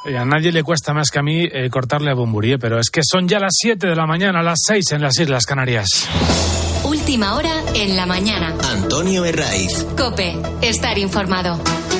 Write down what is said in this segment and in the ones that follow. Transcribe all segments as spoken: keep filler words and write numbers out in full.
Y a nadie le cuesta más que a mí eh, cortarle a Bumburi, pero es que son ya las siete de la mañana, las seis en las Islas Canarias. Última hora en la mañana. Antonio Herraiz. COPE, estar informado.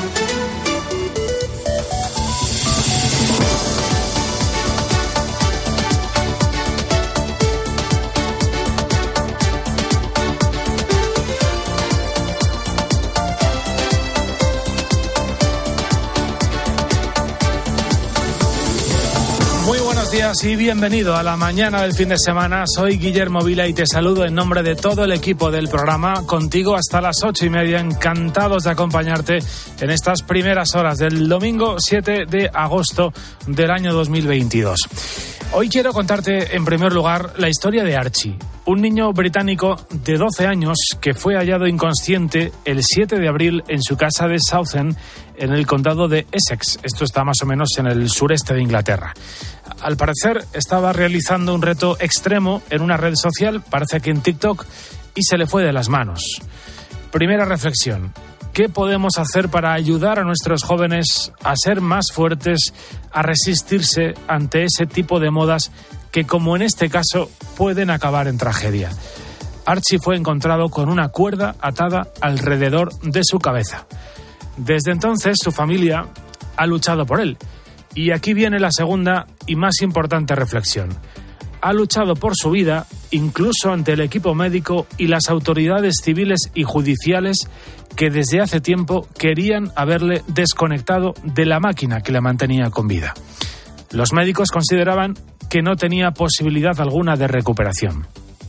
Buenos días y bienvenido a la mañana del fin de semana. Soy Guillermo Vila y te saludo en nombre de todo el equipo del programa, contigo hasta las ocho y media, encantados de acompañarte en estas primeras horas del domingo siete de agosto del año dos mil veintidós. Hoy quiero contarte en primer lugar la historia de Archie, un niño británico de doce años que fue hallado inconsciente el siete de abril en su casa de Southend, en el condado de Essex. Esto está más o menos en el sureste de Inglaterra. Al parecer estaba realizando un reto extremo en una red social, parece que en TikTok, y se le fue de las manos. Primera reflexión: ¿qué podemos hacer para ayudar a nuestros jóvenes a ser más fuertes, a resistirse ante ese tipo de modas que, como en este caso, pueden acabar en tragedia? Archie fue encontrado con una cuerda atada alrededor de su cabeza. Desde entonces, su familia ha luchado por él. Y aquí viene la segunda y más importante reflexión. Ha luchado por su vida, incluso ante el equipo médico y las autoridades civiles y judiciales que desde hace tiempo querían haberle desconectado de la máquina que le mantenía con vida. Los médicos consideraban que no tenía posibilidad alguna de recuperación.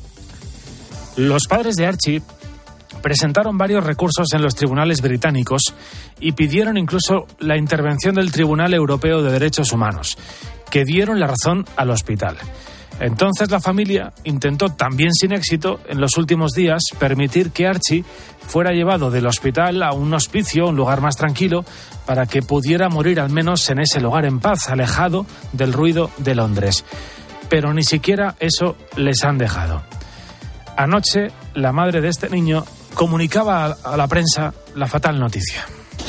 Los padres de Archie presentaron varios recursos en los tribunales británicos y pidieron incluso la intervención del Tribunal Europeo de Derechos Humanos, que dieron la razón al hospital. Entonces la familia intentó, también sin éxito, en los últimos días permitir que Archie fuera llevado del hospital a un hospicio, un lugar más tranquilo, para que pudiera morir al menos en ese lugar en paz, alejado del ruido de Londres. Pero ni siquiera eso les han dejado. Anoche, la madre de este niño comunicaba a la prensa la fatal noticia.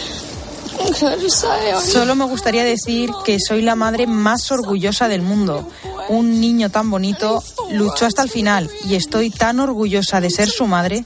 Solo me gustaría decir que soy la madre más orgullosa del mundo. Un niño tan bonito luchó hasta el final y estoy tan orgullosa de ser su madre.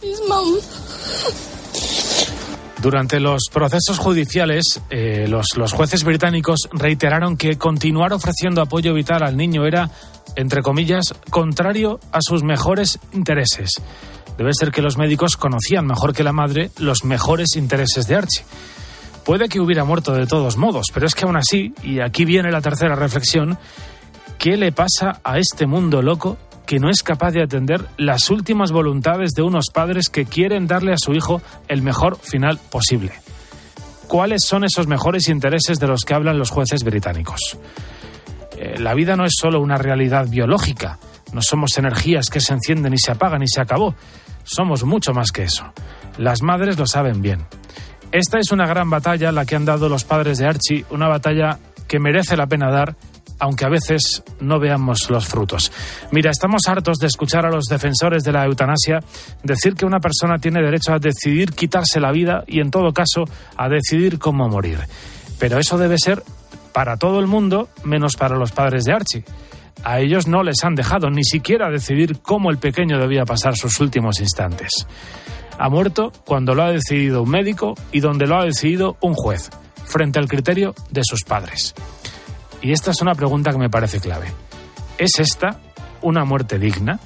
Durante los procesos judiciales, eh, los, los jueces británicos reiteraron que continuar ofreciendo apoyo vital al niño era, entre comillas, contrario a sus mejores intereses. Debe ser que los médicos conocían mejor que la madre los mejores intereses de Archie. Puede que hubiera muerto de todos modos, pero es que aún así, y aquí viene la tercera reflexión, ¿qué le pasa a este mundo loco que no es capaz de atender las últimas voluntades de unos padres que quieren darle a su hijo el mejor final posible? ¿Cuáles son esos mejores intereses de los que hablan los jueces británicos? Eh, la vida no es solo una realidad biológica, no somos energías que se encienden y se apagan y se acabó. Somos mucho más que eso. Las madres lo saben bien. Esta es una gran batalla la que han dado los padres de Archie, una batalla que merece la pena dar, aunque a veces no veamos los frutos. Mira, estamos hartos de escuchar a los defensores de la eutanasia decir que una persona tiene derecho a decidir quitarse la vida y, en todo caso, a decidir cómo morir. Pero eso debe ser para todo el mundo, menos para los padres de Archie. A ellos no les han dejado ni siquiera decidir cómo el pequeño debía pasar sus últimos instantes. Ha muerto cuando lo ha decidido un médico y donde lo ha decidido un juez, frente al criterio de sus padres. Y esta es una pregunta que me parece clave. ¿Es esta una muerte digna?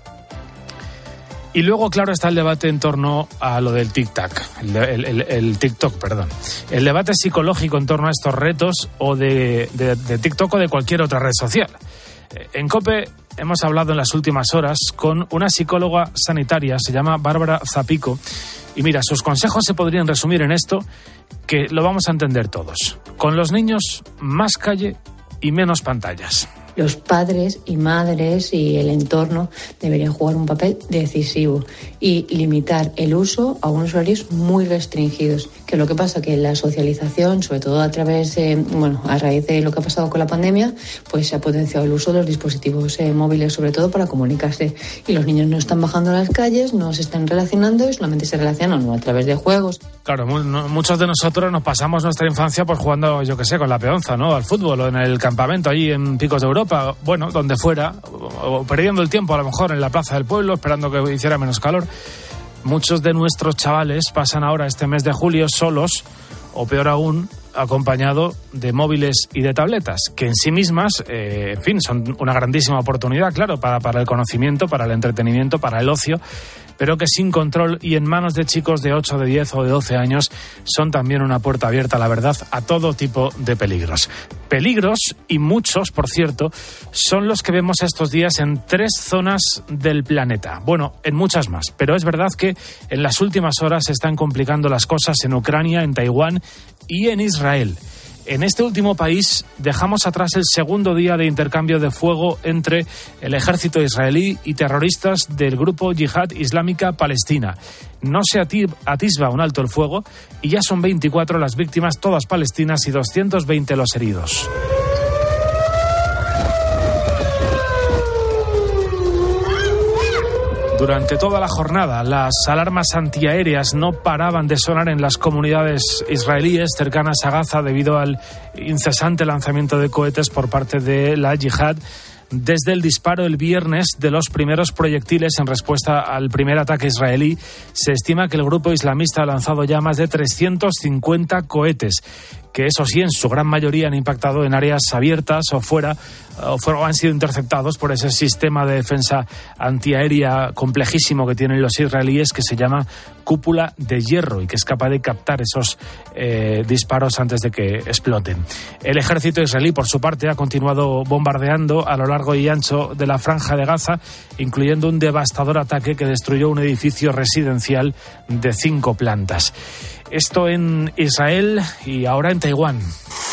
Y luego, claro, está el debate en torno a lo del TikTok, el, el, el, el TikTok, perdón. El debate psicológico en torno a estos retos o de, de, de TikTok o de cualquier otra red social. En COPE hemos hablado en las últimas horas con una psicóloga sanitaria, se llama Bárbara Zapico, y mira, sus consejos se podrían resumir en esto, que lo vamos a entender todos. Con los niños, más calle y menos pantallas. Los padres y madres y el entorno deberían jugar un papel decisivo y limitar el uso a unos horarios muy restringidos. Que lo que pasa que la socialización, sobre todo a través, eh, bueno, a raíz de lo que ha pasado con la pandemia, pues se ha potenciado el uso de los dispositivos eh, móviles, sobre todo para comunicarse. Y los niños no están bajando a las calles, no se están relacionando y solamente se relacionan a través de juegos. Claro, muchos de nosotros nos pasamos nuestra infancia pues jugando, yo qué sé, con la peonza, ¿no? Al fútbol o en el campamento allí en Picos de Europa, bueno, donde fuera, o perdiendo el tiempo a lo mejor en la plaza del pueblo, esperando que hiciera menos calor. Muchos de nuestros chavales pasan ahora este mes de julio solos, o peor aún, acompañado de móviles y de tabletas, que en sí mismas, eh, en fin, son una grandísima oportunidad, claro, para, para el conocimiento, para el entretenimiento, para el ocio, pero que sin control y en manos de chicos de ocho, de diez o de doce años son también una puerta abierta, la verdad, a todo tipo de peligros. Peligros, y muchos, por cierto, son los que vemos estos días en tres zonas del planeta. Bueno, en muchas más, pero es verdad que en las últimas horas se están complicando las cosas en Ucrania, en Taiwán y en Israel. En este último país dejamos atrás el segundo día de intercambio de fuego entre el ejército israelí y terroristas del grupo Yihad Islámica Palestina. No se atisba un alto el fuego y ya son veinticuatro las víctimas, todas palestinas, y doscientos veinte los heridos. Durante toda la jornada, las alarmas antiaéreas no paraban de sonar en las comunidades israelíes cercanas a Gaza debido al incesante lanzamiento de cohetes por parte de la Yihad. Desde el disparo el viernes de los primeros proyectiles en respuesta al primer ataque israelí, se estima que el grupo islamista ha lanzado ya más de trescientos cincuenta cohetes, que eso sí, en su gran mayoría han impactado en áreas abiertas o fuera, o, fuera, o han sido interceptados por ese sistema de defensa antiaérea complejísimo que tienen los israelíes, que se llama cúpula de hierro y que es capaz de captar esos eh, disparos antes de que exploten. El ejército israelí, por su parte, ha continuado bombardeando a lo largo y ancho de la franja de Gaza, incluyendo un devastador ataque que destruyó un edificio residencial de cinco plantas. Esto en Israel y ahora en Taiwán.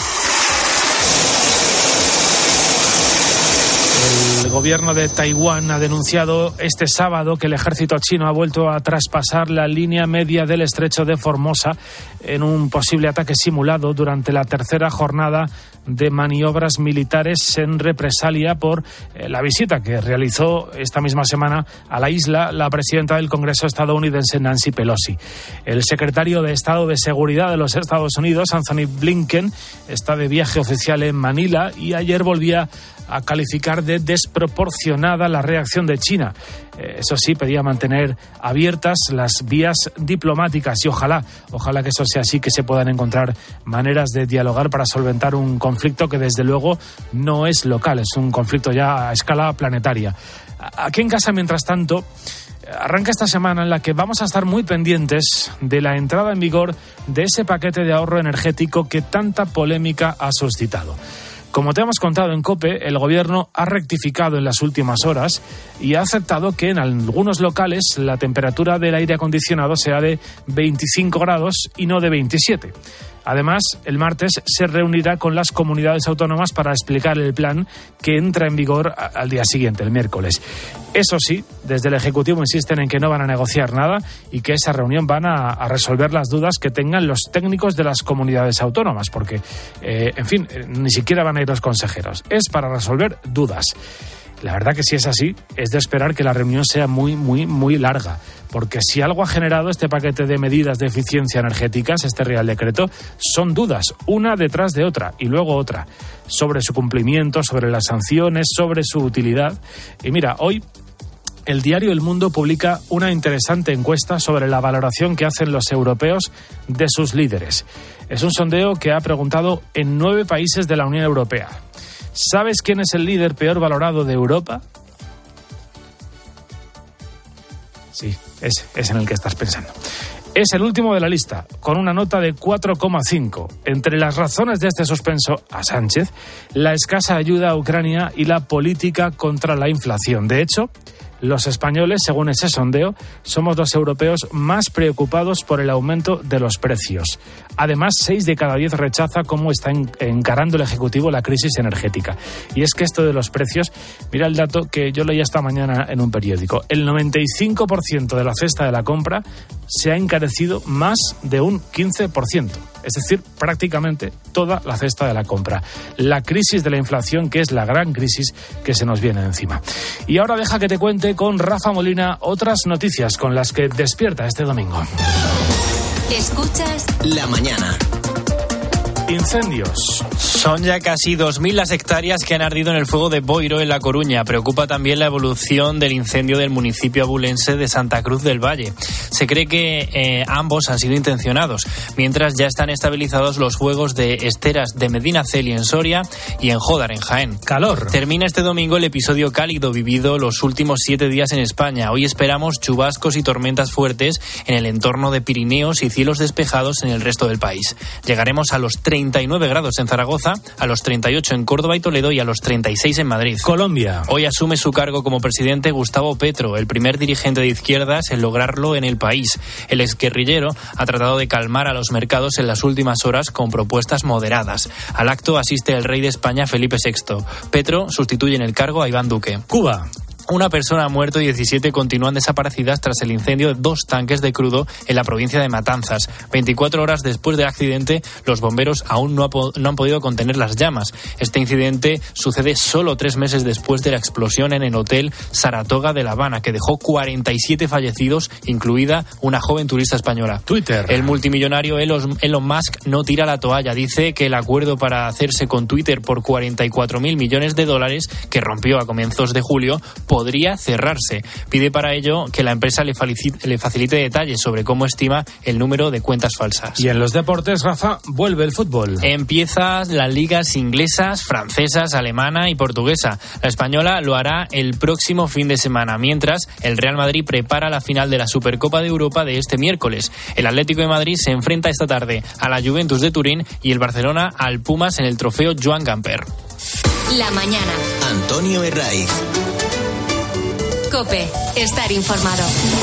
El gobierno de Taiwán ha denunciado este sábado que el ejército chino ha vuelto a traspasar la línea media del estrecho de Formosa en un posible ataque simulado durante la tercera jornada de maniobras militares en represalia por eh, la visita que realizó esta misma semana a la isla la presidenta del Congreso estadounidense, Nancy Pelosi. El secretario de Estado de Seguridad de los Estados Unidos, Anthony Blinken, está de viaje oficial en Manila y ayer volvía a calificar de desproporcionada la reacción de China. Eh, eso sí, pedía mantener abiertas las vías diplomáticas y ojalá, ojalá que eso sea así, que se puedan encontrar maneras de dialogar para solventar un conflicto que desde luego no es local, es un conflicto ya a escala planetaria. Aquí en casa, mientras tanto, arranca esta semana en la que vamos a estar muy pendientes de la entrada en vigor de ese paquete de ahorro energético que tanta polémica ha suscitado. Como te hemos contado en COPE, el Gobierno ha rectificado en las últimas horas y ha aceptado que en algunos locales la temperatura del aire acondicionado sea de veinticinco grados y no de veintisiete. Además, el martes se reunirá con las comunidades autónomas para explicar el plan que entra en vigor al día siguiente, el miércoles. Eso sí, desde el Ejecutivo insisten en que no van a negociar nada y que esa reunión van a, a resolver las dudas que tengan los técnicos de las comunidades autónomas, porque, eh, en fin, ni siquiera van a ir los consejeros. Es para resolver dudas. La verdad que si es así, es de esperar que la reunión sea muy, muy, muy larga, porque si algo ha generado este paquete de medidas de eficiencia energéticas, este Real Decreto, son dudas, una detrás de otra, y luego otra, sobre su cumplimiento, sobre las sanciones, sobre su utilidad. Y mira, hoy el diario El Mundo publica una interesante encuesta sobre la valoración que hacen los europeos de sus líderes. Es un sondeo que ha preguntado en nueve países de la Unión Europea. ¿Sabes quién es el líder peor valorado de Europa? Sí, ese es en el que estás pensando. Es el último de la lista, con una nota de cuatro coma cinco. Entre las razones de este suspenso a Sánchez, la escasa ayuda a Ucrania y la política contra la inflación. De hecho, Los españoles, según ese sondeo, somos los europeos más preocupados por el aumento de los precios. Además, seis de cada diez rechaza cómo está encarando el Ejecutivo la crisis energética. Y es que esto de los precios, mira el dato que yo leí esta mañana en un periódico. El noventa y cinco por ciento de la cesta de la compra se ha encarecido más de un quince por ciento. Es decir, prácticamente toda la cesta de la compra. La crisis de la inflación, que es la gran crisis que se nos viene encima. Y ahora deja que te cuente con Rafa Molina otras noticias con las que despierta este domingo. Escuchas La Mañana. Incendios. Son ya casi dos mil las hectáreas que han ardido en el fuego de Boiro, en La Coruña. Preocupa también la evolución del incendio del municipio abulense de Santa Cruz del Valle. Se cree que eh, ambos han sido intencionados, mientras ya están estabilizados los fuegos de Esteras de Medinaceli en Soria y en Jódar, en Jaén. Calor. Termina este domingo el episodio cálido vivido los últimos siete días en España. Hoy esperamos chubascos y tormentas fuertes en el entorno de Pirineos y cielos despejados en el resto del país. Llegaremos a los treinta y nueve grados en Zaragoza, a los treinta y ocho en Córdoba y Toledo y a los treinta y seis en Madrid. Colombia. Hoy asume su cargo como presidente Gustavo Petro, el primer dirigente de izquierdas en lograrlo en el país. El exguerrillero ha tratado de calmar a los mercados en las últimas horas con propuestas moderadas. Al acto asiste el rey de España, Felipe sexto. Petro sustituye en el cargo a Iván Duque. Cuba. Una persona ha muerto y diecisiete continúan desaparecidas tras el incendio de dos tanques de crudo en la provincia de Matanzas. veinticuatro horas después del accidente, los bomberos aún no, ha po- no han podido contener las llamas. Este incidente sucede solo tres meses después de la explosión en el hotel Saratoga de La Habana, que dejó cuarenta y siete fallecidos, incluida una joven turista española. Twitter. El multimillonario Elon, Elon Musk no tira la toalla. Dice que el acuerdo para hacerse con Twitter por cuarenta y cuatro mil millones de dólares, que rompió a comienzos de julio, podría cerrarse. Pide para ello que la empresa le facilite, le facilite detalles sobre cómo estima el número de cuentas falsas. Y en los deportes, Rafa, vuelve el fútbol. Empieza las ligas inglesas, francesas, alemana y portuguesa. La española lo hará el próximo fin de semana, mientras el Real Madrid prepara la final de la Supercopa de Europa de este miércoles. El Atlético de Madrid se enfrenta esta tarde a la Juventus de Turín y el Barcelona al Pumas en el trofeo Joan Gamper. La Mañana. Antonio Herraiz. COPE. Estar informado.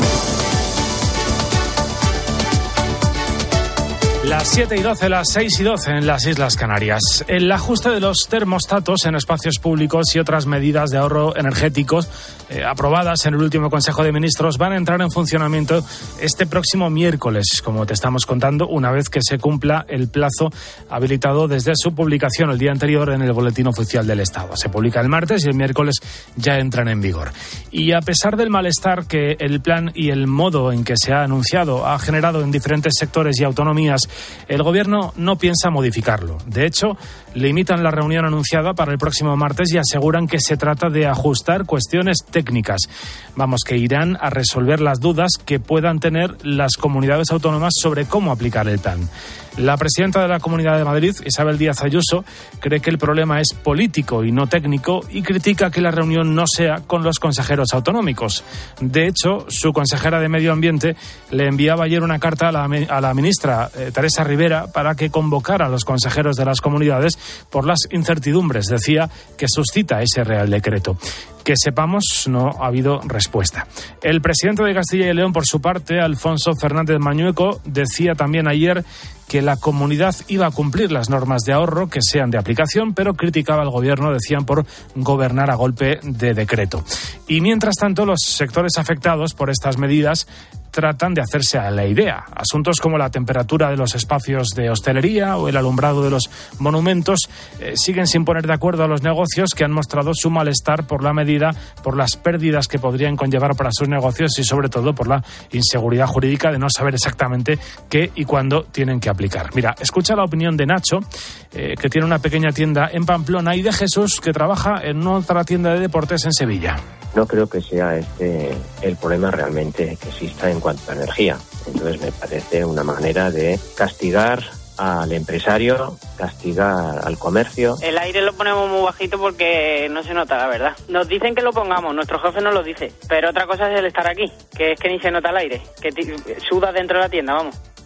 Las siete y doce, las seis y doce en las Islas Canarias. El ajuste de los termostatos en espacios públicos y otras medidas de ahorro energéticos eh, aprobadas en el último Consejo de Ministros van a entrar en funcionamiento este próximo miércoles, como te estamos contando, una vez que se cumpla el plazo habilitado desde su publicación el día anterior en el Boletín Oficial del Estado. Se publica el martes y el miércoles ya entran en vigor. Y a pesar del malestar que el plan y el modo en que se ha anunciado ha generado en diferentes sectores y autonomías, el Gobierno no piensa modificarlo. De hecho, limitan la reunión anunciada para el próximo martes y aseguran que se trata de ajustar cuestiones técnicas. Vamos, que irán a resolver las dudas que puedan tener las comunidades autónomas sobre cómo aplicar el plan. La presidenta de la Comunidad de Madrid, Isabel Díaz Ayuso, cree que el problema es político y no técnico y critica que la reunión no sea con los consejeros autonómicos. De hecho, su consejera de Medio Ambiente le enviaba ayer una carta a la, a la ministra eh, Teresa Rivera para que convocara a los consejeros de las comunidades por las incertidumbres, decía, que suscita ese Real Decreto. Que sepamos, no ha habido respuesta. El presidente de Castilla y León, por su parte, Alfonso Fernández Mañueco, decía también ayer que la comunidad iba a cumplir las normas de ahorro que sean de aplicación, pero criticaba al gobierno, decían, por gobernar a golpe de decreto. Y mientras tanto, los sectores afectados por estas medidas tratan de hacerse a la idea. Asuntos como la temperatura de los espacios de hostelería o el alumbrado de los monumentos eh, siguen sin poner de acuerdo a los negocios, que han mostrado su malestar por la medida, por las pérdidas que podrían conllevar para sus negocios y sobre todo por la inseguridad jurídica de no saber exactamente qué y cuándo tienen que aplicar. Mira, escucha la opinión de Nacho, eh, que tiene una pequeña tienda en Pamplona, y de Jesús, que trabaja en otra tienda de deportes en Sevilla. No creo que sea este el problema realmente que exista en cuanto a energía. Entonces me parece una manera de castigar al empresario, castigar al comercio. El aire lo ponemos muy bajito porque no se nota, la verdad. Nos dicen que lo pongamos, nuestro jefe nos lo dice, pero otra cosa es el estar aquí, que es que ni se nota el aire, que t- suda dentro de la tienda, vamos.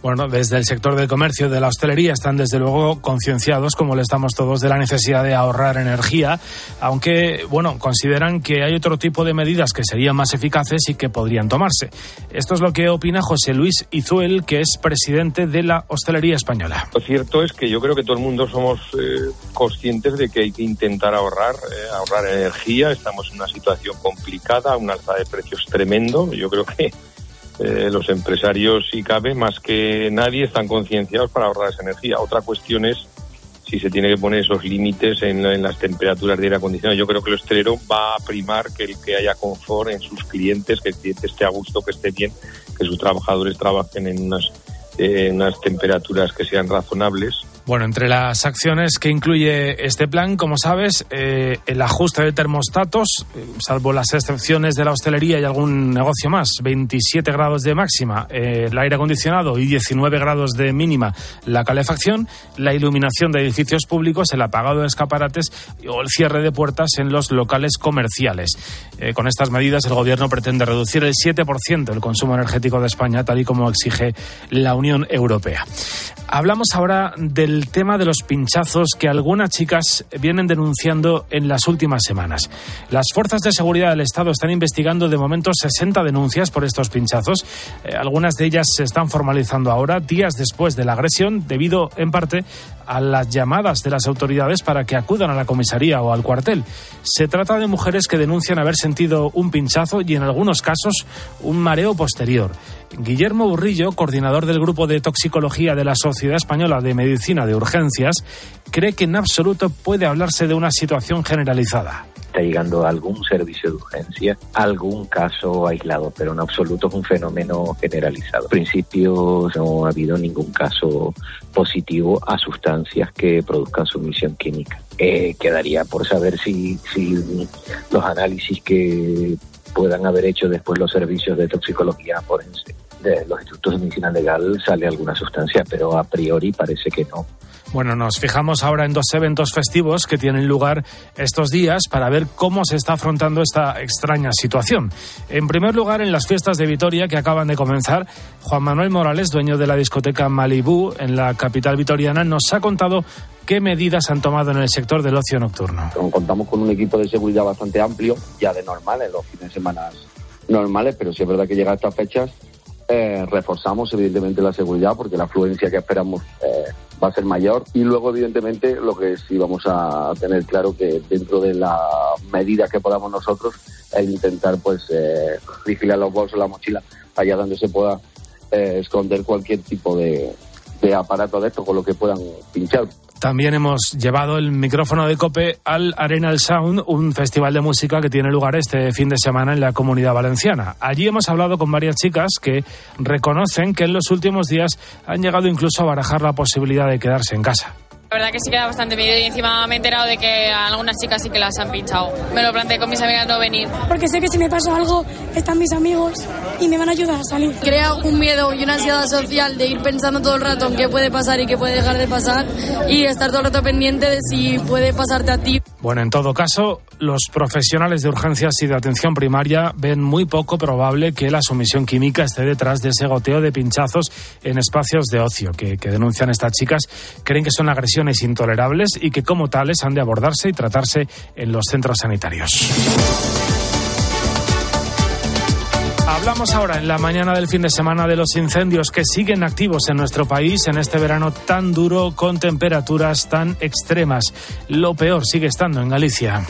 Bueno, desde el sector del comercio y de la hostelería están desde luego concienciados, como lo estamos todos, de la necesidad de ahorrar energía, aunque, bueno, consideran que hay otro tipo de medidas que serían más eficaces y que podrían tomarse. Esto es lo que opina José Luis Izuel, que es presidente de la Hostelería Española. Lo cierto es que yo creo que todo el mundo somos eh, conscientes de que hay que intentar ahorrar, eh, ahorrar energía. Estamos en una situación complicada, un alza de precios tremendo. Yo creo que Eh, los empresarios, si cabe, más que nadie, están concienciados para ahorrar esa energía. Otra cuestión es si se tiene que poner esos límites en, en las temperaturas de aire acondicionado. Yo creo que el hostelero va a primar que el que haya confort en sus clientes, que el cliente esté a gusto, que esté bien, que sus trabajadores trabajen en unas, eh, en unas temperaturas que sean razonables. Bueno, entre las acciones que incluye este plan, como sabes, eh, el ajuste de termostatos, eh, salvo las excepciones de la hostelería y algún negocio más, veintisiete grados de máxima eh, el aire acondicionado y diecinueve grados de mínima la calefacción, la iluminación de edificios públicos, el apagado de escaparates o el cierre de puertas en los locales comerciales. Eh, con estas medidas el Gobierno pretende reducir el siete por ciento el consumo energético de España, tal y como exige la Unión Europea. Hablamos ahora del tema de los pinchazos que algunas chicas vienen denunciando en las últimas semanas. Las fuerzas de seguridad del Estado están investigando de momento sesenta denuncias por estos pinchazos. Eh, algunas de ellas se están formalizando ahora, días después de la agresión, debido en parte a las llamadas de las autoridades para que acudan a la comisaría o al cuartel. Se trata de mujeres que denuncian haber sentido un pinchazo y en algunos casos un mareo posterior. Guillermo Burrillo, coordinador del Grupo de Toxicología de la Sociedad Española de Medicina de Urgencias, cree que en absoluto puede hablarse de una situación generalizada. Está llegando a algún servicio de urgencia, algún caso aislado, pero en absoluto es un fenómeno generalizado. En principio no ha habido ningún caso positivo a sustancias que produzcan sumisión química. Eh, quedaría por saber si, si los análisis que puedan haber hecho después los servicios de toxicología forense de los institutos de medicina legal sale alguna sustancia, pero a priori parece que no. Bueno, nos fijamos ahora en dos eventos festivos que tienen lugar estos días para ver cómo se está afrontando esta extraña situación. En primer lugar, en las fiestas de Vitoria que acaban de comenzar, Juan Manuel Morales, dueño de la discoteca Malibú en la capital vitoriana, nos ha contado qué medidas han tomado en el sector del ocio nocturno. Contamos con un equipo de seguridad bastante amplio, ya de normal, en los fines de semana normales, pero sí es verdad que llega a estas fechas Eh, reforzamos evidentemente la seguridad porque la afluencia que esperamos eh, va a ser mayor y luego evidentemente lo que sí vamos a tener claro que dentro de la medida que podamos nosotros es intentar pues eh, vigilar los bolsos, la mochila, allá donde se pueda eh, esconder cualquier tipo de, de aparato de esto con lo que puedan pinchar. También hemos llevado el micrófono de COPE al Arenal Sound, un festival de música que tiene lugar este fin de semana en la Comunidad Valenciana. Allí hemos hablado con varias chicas que reconocen que en los últimos días han llegado incluso a barajar la posibilidad de quedarse en casa. La verdad que sí queda bastante miedo y encima me he enterado de que a algunas chicas sí que las han pinchado. Me lo planteé con mis amigas no venir. Porque sé que si me pasa algo, están mis amigos y me van a ayudar a salir. Crea un miedo y una ansiedad social de ir pensando todo el rato en qué puede pasar y qué puede dejar de pasar y estar todo el rato pendiente de si puede pasarte a ti. Bueno, en todo caso, los profesionales de urgencias y de atención primaria ven muy poco probable que la sumisión química esté detrás de ese goteo de pinchazos en espacios de ocio que, que denuncian estas chicas. Creen que son agresiones intolerables y que como tales han de abordarse y tratarse en los centros sanitarios. Hablamos ahora en la mañana del fin de semana de los incendios que siguen activos en nuestro país en este verano tan duro con temperaturas tan extremas. Lo peor sigue estando en Galicia.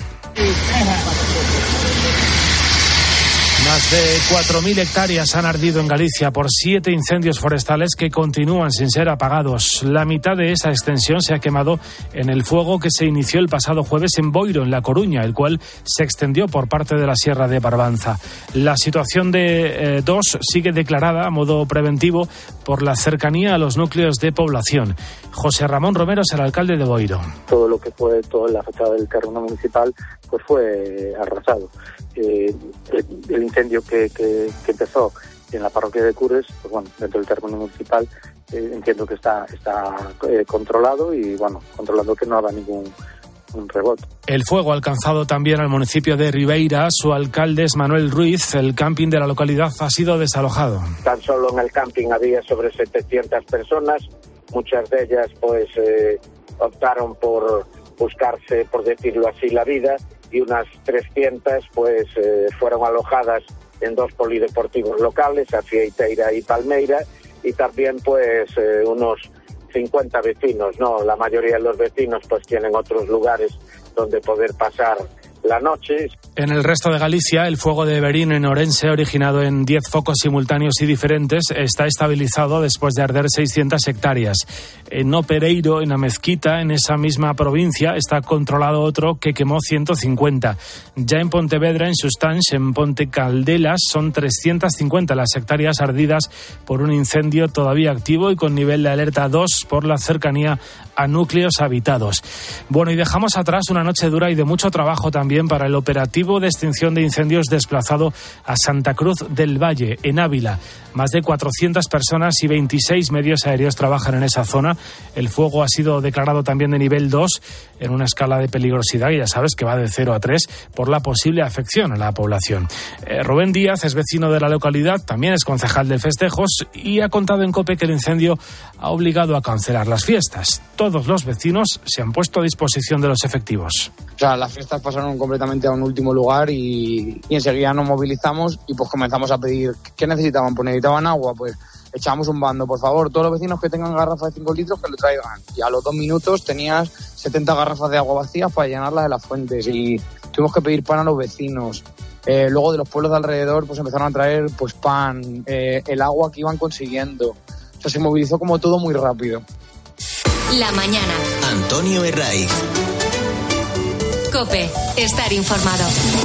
Más de cuatro mil hectáreas han ardido en Galicia por siete incendios forestales que continúan sin ser apagados. La mitad de esa extensión se ha quemado en el fuego que se inició el pasado jueves en Boiro, en La Coruña, el cual se extendió por parte de la Sierra de Barbanza. La situación de eh, dos sigue declarada a modo preventivo por la cercanía a los núcleos de población. José Ramón Romero es el alcalde de Boiro. Todo lo que fue toda la fachada del terreno municipal pues fue arrasado. Eh, el, el incendio que, que, que empezó en la parroquia de Cures, pues bueno, dentro del terreno municipal eh, entiendo que está está eh, controlado y bueno, controlando que no haga ningún un rebote. El fuego ha alcanzado también al municipio de Ribeira. Su alcalde es Manuel Ruiz. El camping de la localidad ha sido desalojado. Tan solo en el camping había sobre setecientas personas. Muchas de ellas pues eh, optaron por buscarse, por decirlo así, la vida, y unas trescientas pues eh, fueron alojadas en dos polideportivos locales, Afiaiteira y Palmeira, y también pues eh, unos cincuenta vecinos, ¿no? La mayoría de los vecinos pues tienen otros lugares donde poder pasar la noche. En el resto de Galicia, el fuego de Verín en Orense, originado en diez focos simultáneos y diferentes, está estabilizado después de arder seiscientas hectáreas. En Opereiro, en la Mezquita, en esa misma provincia, está controlado otro que quemó ciento cincuenta. Ya en Pontevedra, en Sustanch, en Ponte Caldelas, son trescientas cincuenta las hectáreas ardidas por un incendio todavía activo y con nivel de alerta dos por la cercanía a núcleos habitados. Bueno, y dejamos atrás una noche dura y de mucho trabajo también para el operativo de extinción de incendios desplazado a Santa Cruz del Valle, en Ávila. Más de cuatrocientas personas y veintiséis medios aéreos trabajan en esa zona. El fuego ha sido declarado también de nivel dos en una escala de peligrosidad, y ya sabes que va de cero a tres por la posible afección a la población. Eh, Rubén Díaz es vecino de la localidad, también es concejal de festejos y ha contado en COPE que el incendio ha obligado a cancelar las fiestas. Todos los vecinos se han puesto a disposición de los efectivos. O sea, las fiestas pasaron completamente a un último lugar y, y enseguida nos movilizamos y pues comenzamos a pedir qué necesitaban. Pues necesitaban agua, pues echamos un bando, por favor, todos los vecinos que tengan garrafas de cinco litros que lo traigan. Y a los dos minutos tenías setenta garrafas de agua vacías para llenarlas de las fuentes y tuvimos que pedir pan a los vecinos. Eh, luego de los pueblos de alrededor pues empezaron a traer pues pan, eh, el agua que iban consiguiendo. O sea, se movilizó como todo muy rápido. La mañana. Antonio Herraiz. COPE. Estar informado.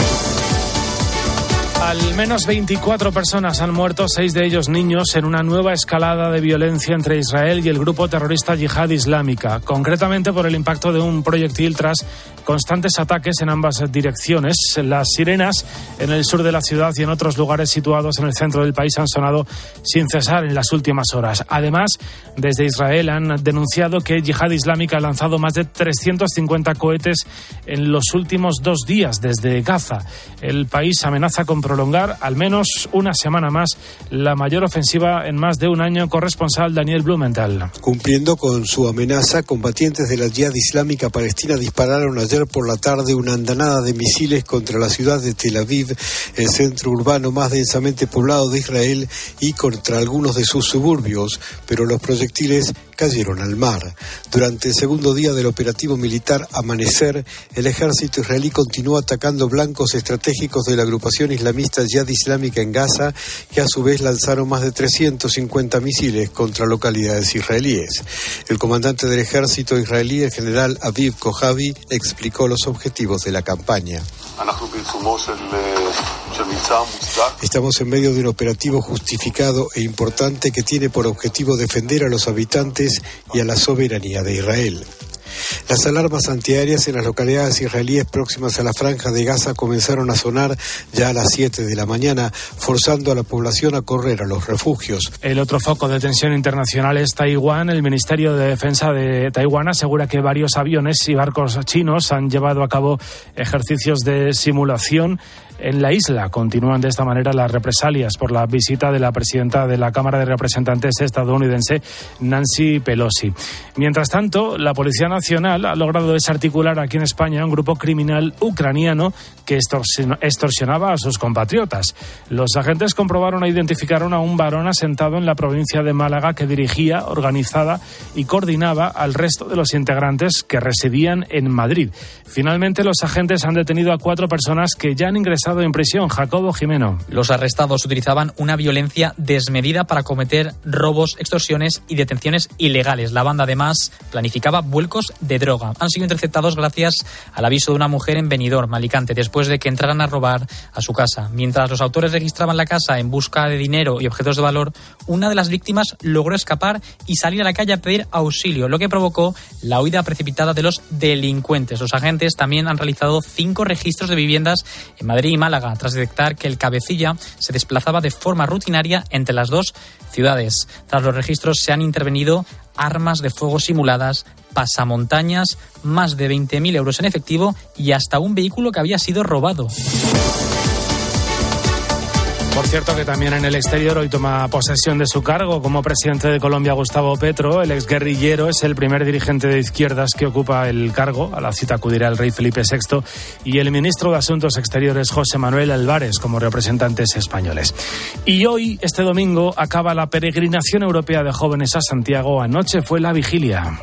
Al menos veinticuatro personas han muerto, seis de ellos niños, en una nueva escalada de violencia entre Israel y el grupo terrorista Yihad Islámica, concretamente por el impacto de un proyectil tras constantes ataques en ambas direcciones. Las sirenas en el sur de la ciudad y en otros lugares situados en el centro del país han sonado sin cesar en las últimas horas. Además, desde Israel han denunciado que Yihad Islámica ha lanzado más de trescientos cincuenta cohetes en los últimos dos días desde Gaza. El país amenaza con prolongar al menos una semana más la mayor ofensiva en más de un año. Corresponsal Daniel Blumenthal. Cumpliendo con su amenaza, combatientes de la Yihad Islámica Palestina dispararon ayer por la tarde una andanada de misiles contra la ciudad de Tel Aviv, el centro urbano más densamente poblado de Israel, y contra algunos de sus suburbios, pero los proyectiles cayeron al mar. Durante el segundo día del operativo militar Amanecer, el ejército israelí continuó atacando blancos estratégicos de la agrupación islamista Yihad Islámica en Gaza, que a su vez lanzaron más de trescientos cincuenta misiles contra localidades israelíes. El comandante del ejército israelí, el general Aviv Kojavi, explicó los objetivos de la campaña. Estamos en medio de un operativo justificado e importante que tiene por objetivo defender a los habitantes y a la soberanía de Israel. Las alarmas antiaéreas en las localidades israelíes próximas a la franja de Gaza comenzaron a sonar ya a las siete de la mañana, forzando a la población a correr a los refugios. El otro foco de tensión internacional es Taiwán. El Ministerio de Defensa de Taiwán asegura que varios aviones y barcos chinos han llevado a cabo ejercicios de simulación en la isla. Continúan de esta manera las represalias por la visita de la presidenta de la Cámara de Representantes estadounidense, Nancy Pelosi. Mientras tanto, la Policía Nacional ha logrado desarticular aquí en España un grupo criminal ucraniano que extorsionaba a sus compatriotas. Los agentes comprobaron e identificaron a un varón asentado en la provincia de Málaga que dirigía, organizaba y coordinaba al resto de los integrantes que residían en Madrid. Finalmente, los agentes han detenido a cuatro personas que ya han ingresado en prisión. Jacobo Jimeno. Los arrestados utilizaban una violencia desmedida para cometer robos, extorsiones y detenciones ilegales. La banda además planificaba vuelcos de droga. Han sido interceptados gracias al aviso de una mujer en Benidorm, Alicante, después de que entraran a robar a su casa. Mientras los autores registraban la casa en busca de dinero y objetos de valor, una de las víctimas logró escapar y salir a la calle a pedir auxilio, lo que provocó la huida precipitada de los delincuentes. Los agentes también han realizado cinco registros de viviendas en Madrid y Málaga, tras detectar que el cabecilla se desplazaba de forma rutinaria entre las dos ciudades. Tras los registros se han intervenido armas de fuego simuladas, pasamontañas, más de veinte mil euros en efectivo y hasta un vehículo que había sido robado. Por cierto que también en el exterior hoy toma posesión de su cargo como presidente de Colombia Gustavo Petro. El exguerrillero es el primer dirigente de izquierdas que ocupa el cargo. A la cita acudirá el rey Felipe sexto y el ministro de Asuntos Exteriores José Manuel Álvarez como representantes españoles. Y hoy, este domingo, acaba la peregrinación europea de jóvenes a Santiago. Anoche fue la vigilia.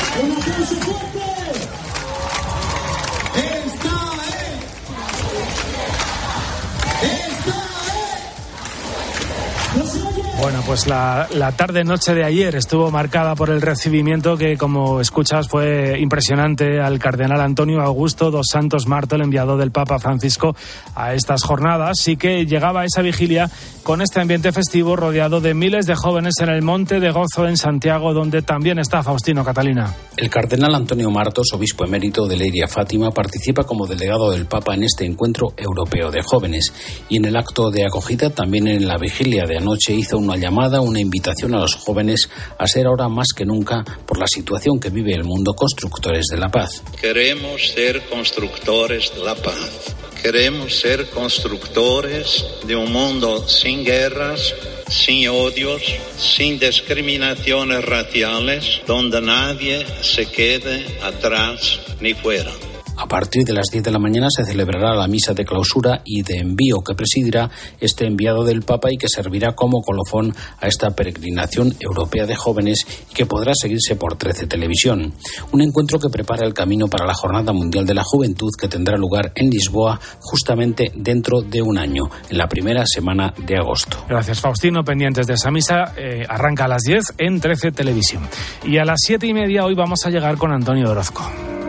Bueno, pues la, la tarde-noche de ayer estuvo marcada por el recibimiento que, como escuchas, fue impresionante al cardenal Antonio Augusto dos Santos Marto, el enviado del Papa Francisco a estas jornadas, y que llegaba a esa vigilia con este ambiente festivo rodeado de miles de jóvenes en el Monte de Gozo en Santiago, donde también está Faustino Catalina. El cardenal Antonio Martos, obispo emérito de Leiria Fátima, participa como delegado del Papa en este encuentro europeo de jóvenes, y en el acto de acogida, también en la vigilia de anoche, hizo un una llamada, una invitación a los jóvenes a ser ahora más que nunca, por la situación que vive el mundo, constructores de la paz. Queremos ser constructores de la paz. Queremos ser constructores de un mundo sin guerras, sin odios, sin discriminaciones raciales, donde nadie se quede atrás ni fuera. A partir de las diez de la mañana se celebrará la misa de clausura y de envío que presidirá este enviado del Papa y que servirá como colofón a esta peregrinación europea de jóvenes y que podrá seguirse por trece Televisión. Un encuentro que prepara el camino para la Jornada Mundial de la Juventud que tendrá lugar en Lisboa justamente dentro de un año, en la primera semana de agosto. Gracias, Faustino. Pendientes de esa misa, eh, arranca a las diez en trece Televisión. Y a las siete y media hoy vamos a llegar con Antonio Orozco.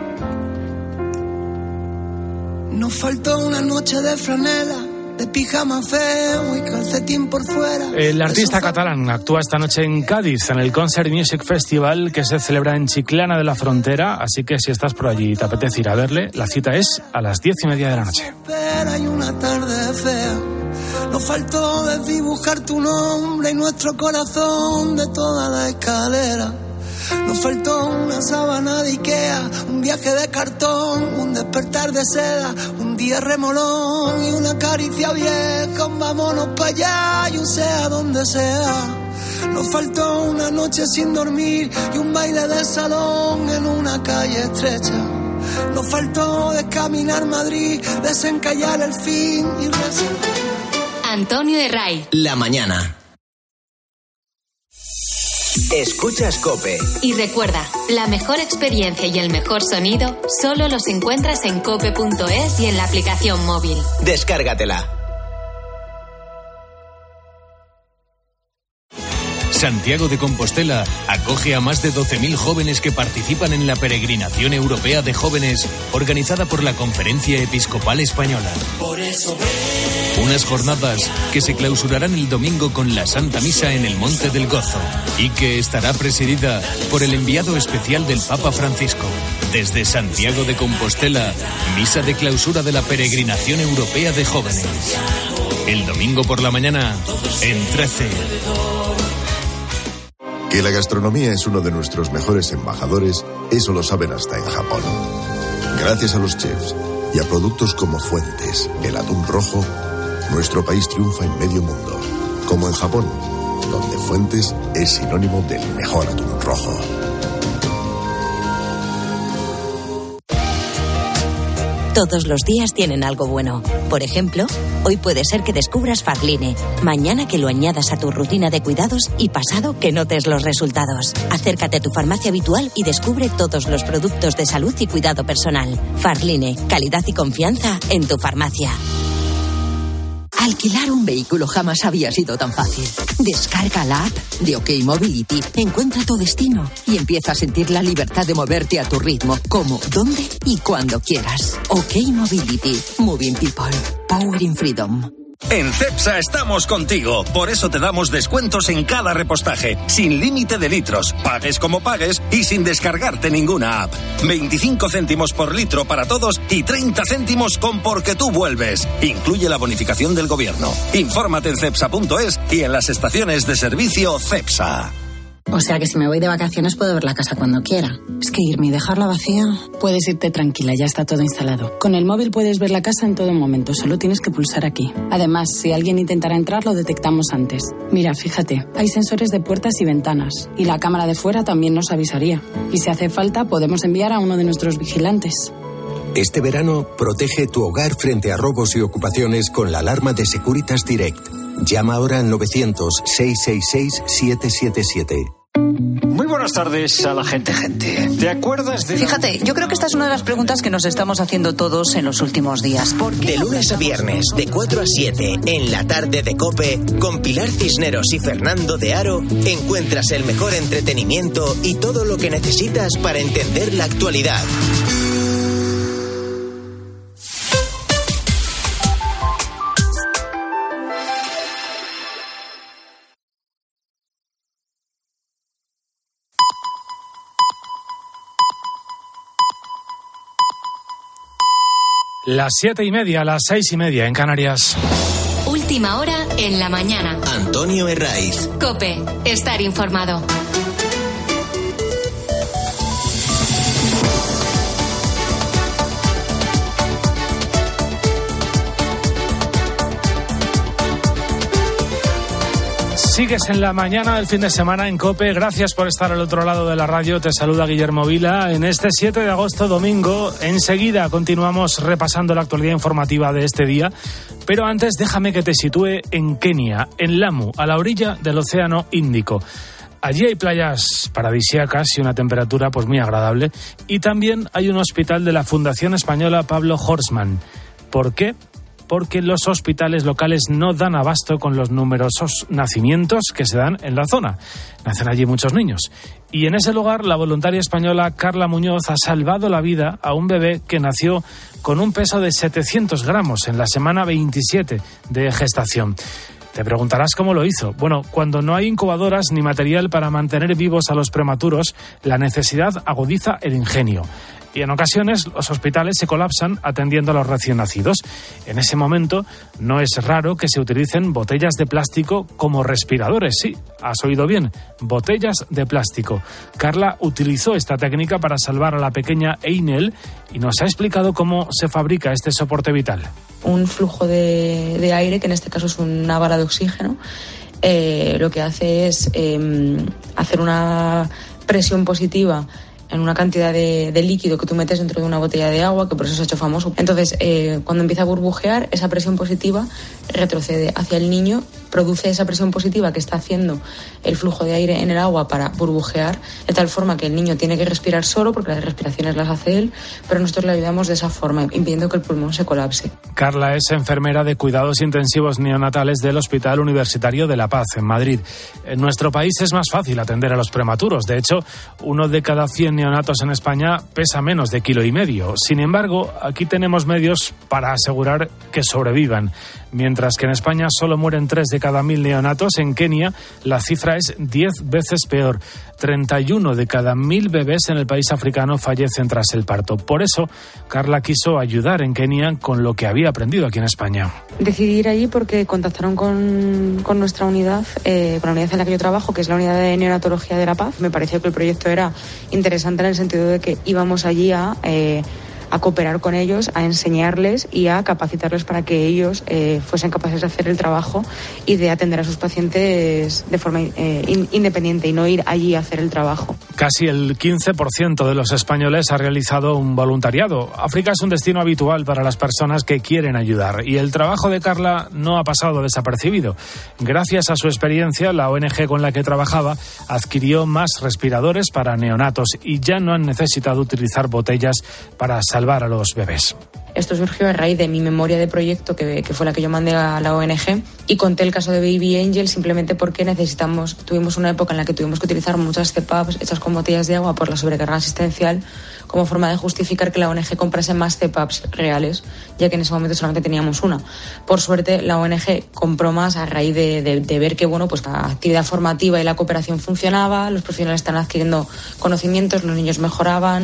Nos faltó una noche de franela, de pijama feo y calcetín por fuera. El artista catalán actúa esta noche en Cádiz, en el Concert Music Festival que se celebra en Chiclana de la Frontera, así que si estás por allí y te apetece ir a verle, la cita es a las diez y media de la noche. Hay una tarde fea. Nos faltó desdibujar tu nombre y nuestro corazón de toda la escalera. Nos faltó una sábana de Ikea, un viaje de cartón, un despertar de seda, un día remolón y una caricia vieja, un vámonos para allá y un sea donde sea. Nos faltó una noche sin dormir y un baile de salón en una calle estrecha. Nos faltó descaminar Madrid, desencallar el fin y resentir. Antonio Herray. La mañana. Escuchas COPE. Y recuerda, la mejor experiencia y el mejor sonido solo los encuentras en cope punto es y en la aplicación móvil. Descárgatela. Santiago de Compostela acoge a más de doce mil jóvenes que participan en la peregrinación europea de jóvenes organizada por la Conferencia Episcopal Española. Por eso Unas jornadas que se clausurarán el domingo con la Santa Misa en el Monte del Gozo y que estará presidida por el enviado especial del Papa Francisco. Desde Santiago de Compostela, misa de clausura de la peregrinación europea de jóvenes. El domingo por la mañana, en trece. Que la gastronomía es uno de nuestros mejores embajadores, eso lo saben hasta en Japón. Gracias a los chefs y a productos como Fuentes, el atún rojo, nuestro país triunfa en medio mundo, como en Japón, donde Fuentes es sinónimo del mejor atún rojo. Todos los días tienen algo bueno. Por ejemplo, hoy puede ser que descubras Farline, mañana que lo añadas a tu rutina de cuidados y pasado que notes los resultados. Acércate a tu farmacia habitual y descubre todos los productos de salud y cuidado personal. Farline, calidad y confianza en tu farmacia. Alquilar un vehículo jamás había sido tan fácil. Descarga la app de OK Mobility, encuentra tu destino y empieza a sentir la libertad de moverte a tu ritmo, como, dónde y cuando quieras. OK Mobility, Moving People, Powering Freedom. En Cepsa estamos contigo, por eso te damos descuentos en cada repostaje, sin límite de litros, pagues como pagues y sin descargarte ninguna app. veinticinco céntimos por litro para todos y treinta céntimos con Porque tú vuelves. Incluye la bonificación del gobierno. Infórmate en cepsa punto es y en las estaciones de servicio Cepsa. O sea que si me voy de vacaciones puedo ver la casa cuando quiera. Es que irme y dejarla vacía... Puedes irte tranquila, ya está todo instalado. Con el móvil puedes ver la casa en todo momento, solo tienes que pulsar aquí. Además, si alguien intentara entrar, lo detectamos antes. Mira, fíjate, hay sensores de puertas y ventanas. Y la cámara de fuera también nos avisaría. Y si hace falta, podemos enviar a uno de nuestros vigilantes. Este verano, protege tu hogar frente a robos y ocupaciones con la alarma de Securitas Direct. Llama ahora al novecientos, seiscientos sesenta y seis, setecientos setenta y siete. Muy buenas tardes a la gente, gente. ¿Te acuerdas de...? Fíjate, yo creo que esta es una de las preguntas que nos estamos haciendo todos en los últimos días. De lunes a viernes, de cuatro a siete, en la tarde de COPE, con Pilar Cisneros y Fernando de Aro, encuentras el mejor entretenimiento y todo lo que necesitas para entender la actualidad. Las siete y media, las seis y media en Canarias. Última hora en la mañana. Antonio Herraiz. COPE, estar informado. Sigues en la mañana del fin de semana en COPE. Gracias por estar al otro lado de la radio. Te saluda Guillermo Vila. En este siete de agosto, domingo, enseguida continuamos repasando la actualidad informativa de este día. Pero antes, déjame que te sitúe en Kenia, en Lamu, a la orilla del Océano Índico. Allí hay playas paradisíacas y una temperatura pues muy agradable. Y también hay un hospital de la Fundación Española Pablo Horstmann. ¿Por qué? Porque los hospitales locales no dan abasto con los numerosos nacimientos que se dan en la zona. Nacen allí muchos niños. Y en ese lugar, la voluntaria española Carla Muñoz ha salvado la vida a un bebé que nació con un peso de setecientos gramos en la semana veintisiete de gestación. Te preguntarás cómo lo hizo. Bueno, cuando no hay incubadoras ni material para mantener vivos a los prematuros, la necesidad agudiza el ingenio. Y en ocasiones los hospitales se colapsan atendiendo a los recién nacidos. En ese momento no es raro que se utilicen botellas de plástico como respiradores. Sí, has oído bien, botellas de plástico. Carla utilizó esta técnica para salvar a la pequeña Einel y nos ha explicado cómo se fabrica este soporte vital. Un flujo de, de aire, que en este caso es una bala de oxígeno, eh, lo que hace es eh, hacer una presión positiva en una cantidad de, de líquido que tú metes dentro de una botella de agua, que por eso se ha hecho famoso. Entonces, eh, cuando empieza a burbujear, esa presión positiva retrocede hacia el niño, produce esa presión positiva que está haciendo el flujo de aire en el agua para burbujear, de tal forma que el niño tiene que respirar solo, porque las respiraciones las hace él, pero nosotros le ayudamos de esa forma, impidiendo que el pulmón se colapse. Carla es enfermera de cuidados intensivos neonatales del Hospital Universitario de La Paz, en Madrid. En nuestro país es más fácil atender a los prematuros. De hecho, uno de cada cien neonatos en España pesa menos de kilo y medio. Sin embargo, aquí tenemos medios para asegurar que sobrevivan. Mientras que en España solo mueren tres de cada mil neonatos, en Kenia la cifra es diez veces peor. treinta y uno de cada mil bebés en el país africano fallecen tras el parto. Por eso, Carla quiso ayudar en Kenia con lo que había aprendido aquí en España. Decidí ir allí porque contactaron con, con nuestra unidad, eh, con la unidad en la que yo trabajo, que es la unidad de neonatología de La Paz. Me pareció que el proyecto era interesante en el sentido de que íbamos allí a... Eh, a cooperar con ellos, a enseñarles y a capacitarles para que ellos eh, fuesen capaces de hacer el trabajo y de atender a sus pacientes de forma eh, in, independiente y no ir allí a hacer el trabajo. Casi el quince por ciento de los españoles ha realizado un voluntariado. África es un destino habitual para las personas que quieren ayudar y el trabajo de Carla no ha pasado desapercibido. Gracias a su experiencia, la O N Ge con la que trabajaba adquirió más respiradores para neonatos y ya no han necesitado utilizar botellas para salvar a los bebés. Esto surgió a raíz de mi memoria de proyecto, que, que fue la que yo mandé a la O N Ge, y conté el caso de Baby Angel simplemente porque necesitamos, tuvimos una época en la que tuvimos que utilizar muchas C PAPs hechas con botellas de agua por la sobrecarga asistencial, como forma de justificar que la O N Ge comprase más C PAPs reales, ya que en ese momento solamente teníamos una. Por suerte, la O N Ge compró más a raíz de, de, de ver que bueno, pues la actividad formativa y la cooperación funcionaba, los profesionales están adquiriendo conocimientos, los niños mejoraban,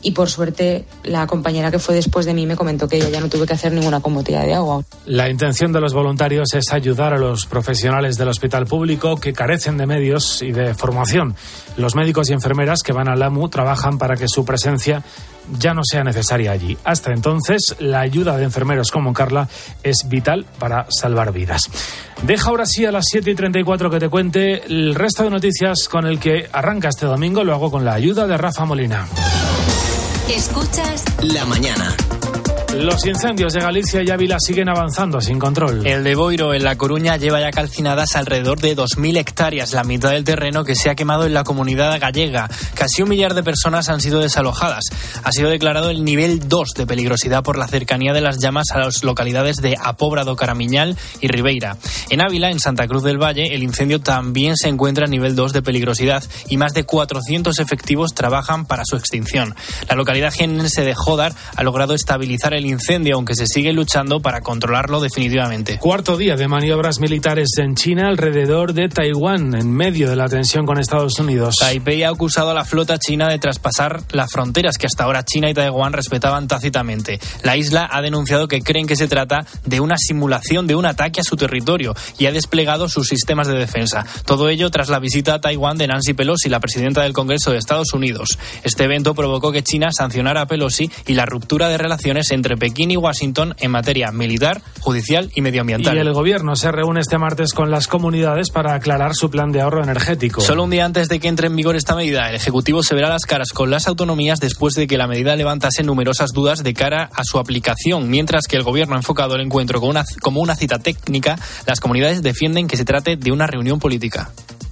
y por suerte la compañera que fue después de mí me comentó que ella ya no tuve que hacer ninguna con botella de agua. La intención de los voluntarios es ayudar a los profesionales del hospital público que carecen de medios y de formación. Los médicos y enfermeras que van al A M U trabajan para que su presencia ya no sea necesaria allí. Hasta entonces, la ayuda de enfermeros como Carla es vital para salvar vidas. Deja ahora sí a las siete y treinta y cuatro que te cuente el resto de noticias con el que arranca este domingo. Lo hago con la ayuda de Rafa Molina. Escuchas La Mañana. Los incendios de Galicia y Ávila siguen avanzando sin control. El de Boiro, en La Coruña, lleva ya calcinadas alrededor de dos mil hectáreas, la mitad del terreno que se ha quemado en la comunidad gallega. Casi un millar de personas han sido desalojadas. Ha sido declarado el nivel dos de peligrosidad por la cercanía de las llamas a las localidades de Apobra do Caramiñal y Ribeira. En Ávila, en Santa Cruz del Valle, el incendio también se encuentra en nivel dos de peligrosidad y más de cuatrocientos efectivos trabajan para su extinción. La localidad jiennense de Jódar ha logrado estabilizar el incendio, aunque se sigue luchando para controlarlo definitivamente. Cuarto día de maniobras militares en China alrededor de Taiwán, en medio de la tensión con Estados Unidos. Taipei ha acusado a la flota china de traspasar las fronteras que hasta ahora China y Taiwán respetaban tácitamente. La isla ha denunciado que creen que se trata de una simulación de un ataque a su territorio y ha desplegado sus sistemas de defensa. Todo ello tras la visita a Taiwán de Nancy Pelosi, la presidenta del Congreso de Estados Unidos. Este evento provocó que China sancionara a Pelosi y la ruptura de relaciones entre Pekín y Washington en materia militar, judicial y medioambiental. Y el gobierno se reúne este martes con las comunidades para aclarar su plan de ahorro energético. Solo un día antes de que entre en vigor esta medida, el Ejecutivo se verá las caras con las autonomías después de que la medida levantase numerosas dudas de cara a su aplicación. Mientras que el gobierno ha enfocado el encuentro como una, como una cita técnica, las comunidades defienden que se trate de una reunión política.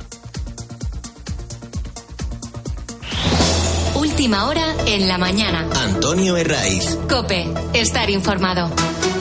Última hora en la mañana. Antonio Herraiz. COPE. Estar informado.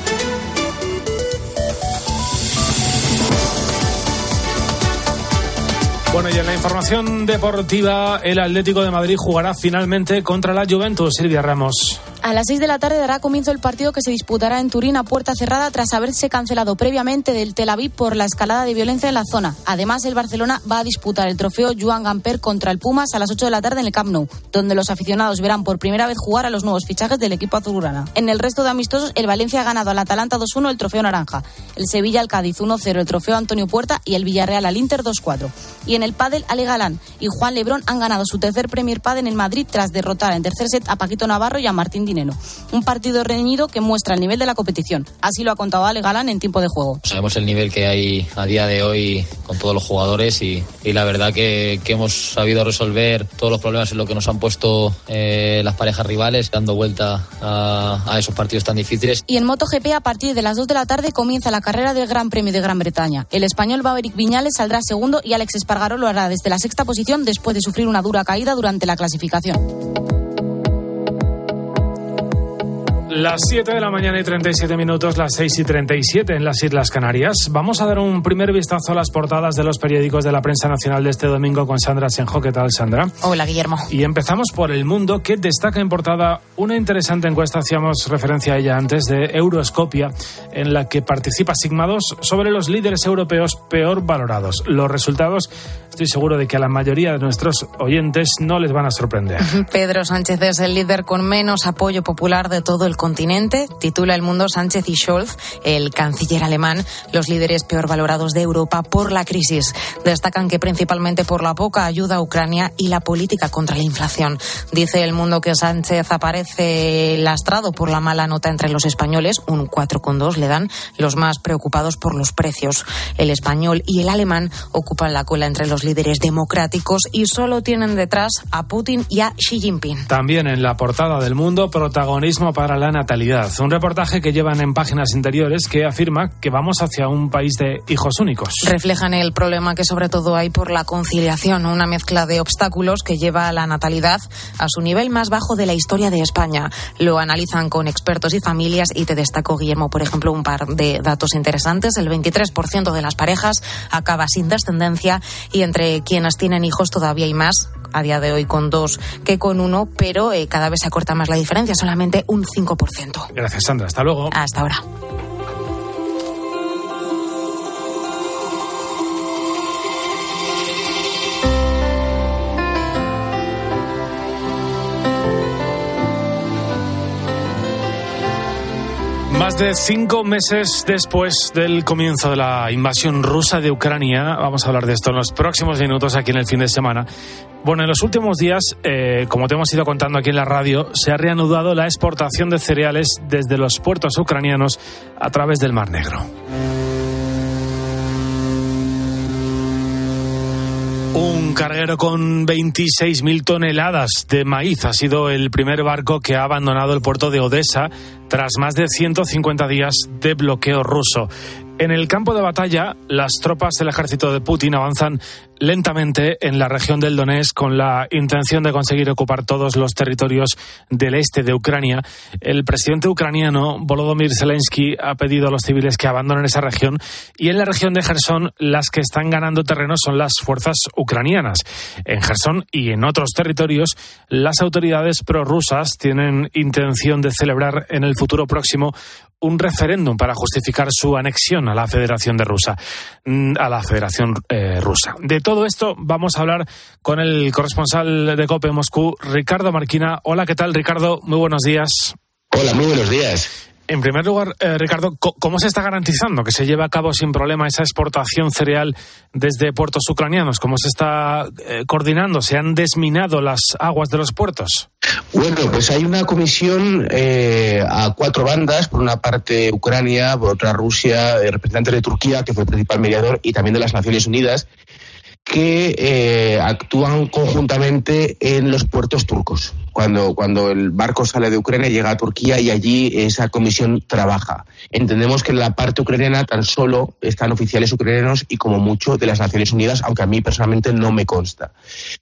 Bueno, y en la información deportiva, el Atlético de Madrid jugará finalmente contra la Juventus. Silvia Ramos. A las seis de la tarde dará comienzo el partido que se disputará en Turín a puerta cerrada tras haberse cancelado previamente del Tel Aviv por la escalada de violencia en la zona. Además, el Barcelona va a disputar el trofeo Joan Gamper contra el Pumas a las ocho de la tarde en el Camp Nou, donde los aficionados verán por primera vez jugar a los nuevos fichajes del equipo azulgrana. En el resto de amistosos, el Valencia ha ganado al Atalanta dos uno el trofeo naranja, el Sevilla al Cádiz uno cero el trofeo Antonio Puerta y el Villarreal al Inter dos cuatro. Y en el pádel, Ale Galán y Juan Lebrón han ganado su tercer Premier Padel en el Madrid tras derrotar en tercer set a Paquito Navarro y a Martín Dineno. Un partido reñido que muestra el nivel de la competición. Así lo ha contado Ale Galán en tiempo de juego. Sabemos el nivel que hay a día de hoy con todos los jugadores y, y la verdad que, que hemos sabido resolver todos los problemas en lo que nos han puesto eh, las parejas rivales, dando vuelta a, a esos partidos tan difíciles. Y en MotoGP, a partir de las dos de la tarde comienza la carrera del Gran Premio de Gran Bretaña. El español Maverick Viñales saldrá segundo y Alex Espargaró lo hará desde la sexta posición después de sufrir una dura caída durante la clasificación. Las siete de la mañana y treinta y siete minutos, las seis y treinta y siete en las Islas Canarias. Vamos a dar un primer vistazo a las portadas de los periódicos de la prensa nacional de este domingo con Sandra Senjo. ¿Qué tal, Sandra? Hola, Guillermo. Y empezamos por El Mundo, que destaca en portada una interesante encuesta, hacíamos referencia a ella antes, de Euroscopia, en la que participa Sigma dos sobre los líderes europeos peor valorados. Los resultados, estoy seguro de que a la mayoría de nuestros oyentes no les van a sorprender. Pedro Sánchez es el líder con menos apoyo popular de todo el continente, titula El Mundo. Sánchez y Scholz, el canciller alemán, los líderes peor valorados de Europa por la crisis. Destacan que principalmente por la poca ayuda a Ucrania y la política contra la inflación. Dice El Mundo que Sánchez aparece lastrado por la mala nota entre los españoles, un cuatro coma dos le dan, los más preocupados por los precios. El español y el alemán ocupan la cola entre los líderes democráticos y solo tienen detrás a Putin y a Xi Jinping. También en la portada del Mundo, protagonismo para la natalidad. Un reportaje que llevan en páginas interiores que afirma que vamos hacia un país de hijos únicos. Reflejan el problema que sobre todo hay por la conciliación, una mezcla de obstáculos que lleva a la natalidad a su nivel más bajo de la historia de España. Lo analizan con expertos y familias y te destaco, Guillermo, por ejemplo, un par de datos interesantes. El veintitrés por ciento de las parejas acaba sin descendencia y entre quienes tienen hijos todavía hay más, a día de hoy con dos que con uno, pero eh, cada vez se acorta más la diferencia, solamente un cinco por ciento. Gracias, Sandra. Hasta luego. Hasta ahora. Más de cinco meses después del comienzo de la invasión rusa de Ucrania, vamos a hablar de esto en los próximos minutos aquí en el fin de semana. Bueno, en los últimos días, eh, como te hemos ido contando aquí en la radio, se ha reanudado la exportación de cereales desde los puertos ucranianos a través del Mar Negro. Un carguero con veintiséis mil toneladas de maíz ha sido el primer barco que ha abandonado el puerto de Odesa tras más de ciento cincuenta días de bloqueo ruso. En el campo de batalla, las tropas del ejército de Putin avanzan lentamente en la región del Donetsk con la intención de conseguir ocupar todos los territorios del este de Ucrania. El presidente ucraniano, Volodymyr Zelensky, ha pedido a los civiles que abandonen esa región, y en la región de Jersón las que están ganando terreno son las fuerzas ucranianas. En Jersón y en otros territorios, las autoridades prorrusas tienen intención de celebrar en el futuro próximo un referéndum para justificar su anexión a la Federación de Rusia, a la Federación eh, Rusa. De todo esto vamos a hablar con el corresponsal de COPE en Moscú, Ricardo Marquina. Hola, ¿qué tal, Ricardo? Muy buenos días. Hola, muy buenos días. En primer lugar, eh, Ricardo, ¿cómo se está garantizando que se lleve a cabo sin problema esa exportación cereal desde puertos ucranianos? ¿Cómo se está eh, coordinando? ¿Se han desminado las aguas de los puertos? Bueno, pues hay una comisión eh, a cuatro bandas, por una parte Ucrania, por otra Rusia, eh, representantes de Turquía, que fue el principal mediador, y también de las Naciones Unidas, que eh, actúan conjuntamente en los puertos turcos. Cuando, cuando el barco sale de Ucrania, llega a Turquía y allí esa comisión trabaja. Entendemos que en la parte ucraniana tan solo están oficiales ucranianos y como mucho de las Naciones Unidas, aunque a mí personalmente no me consta.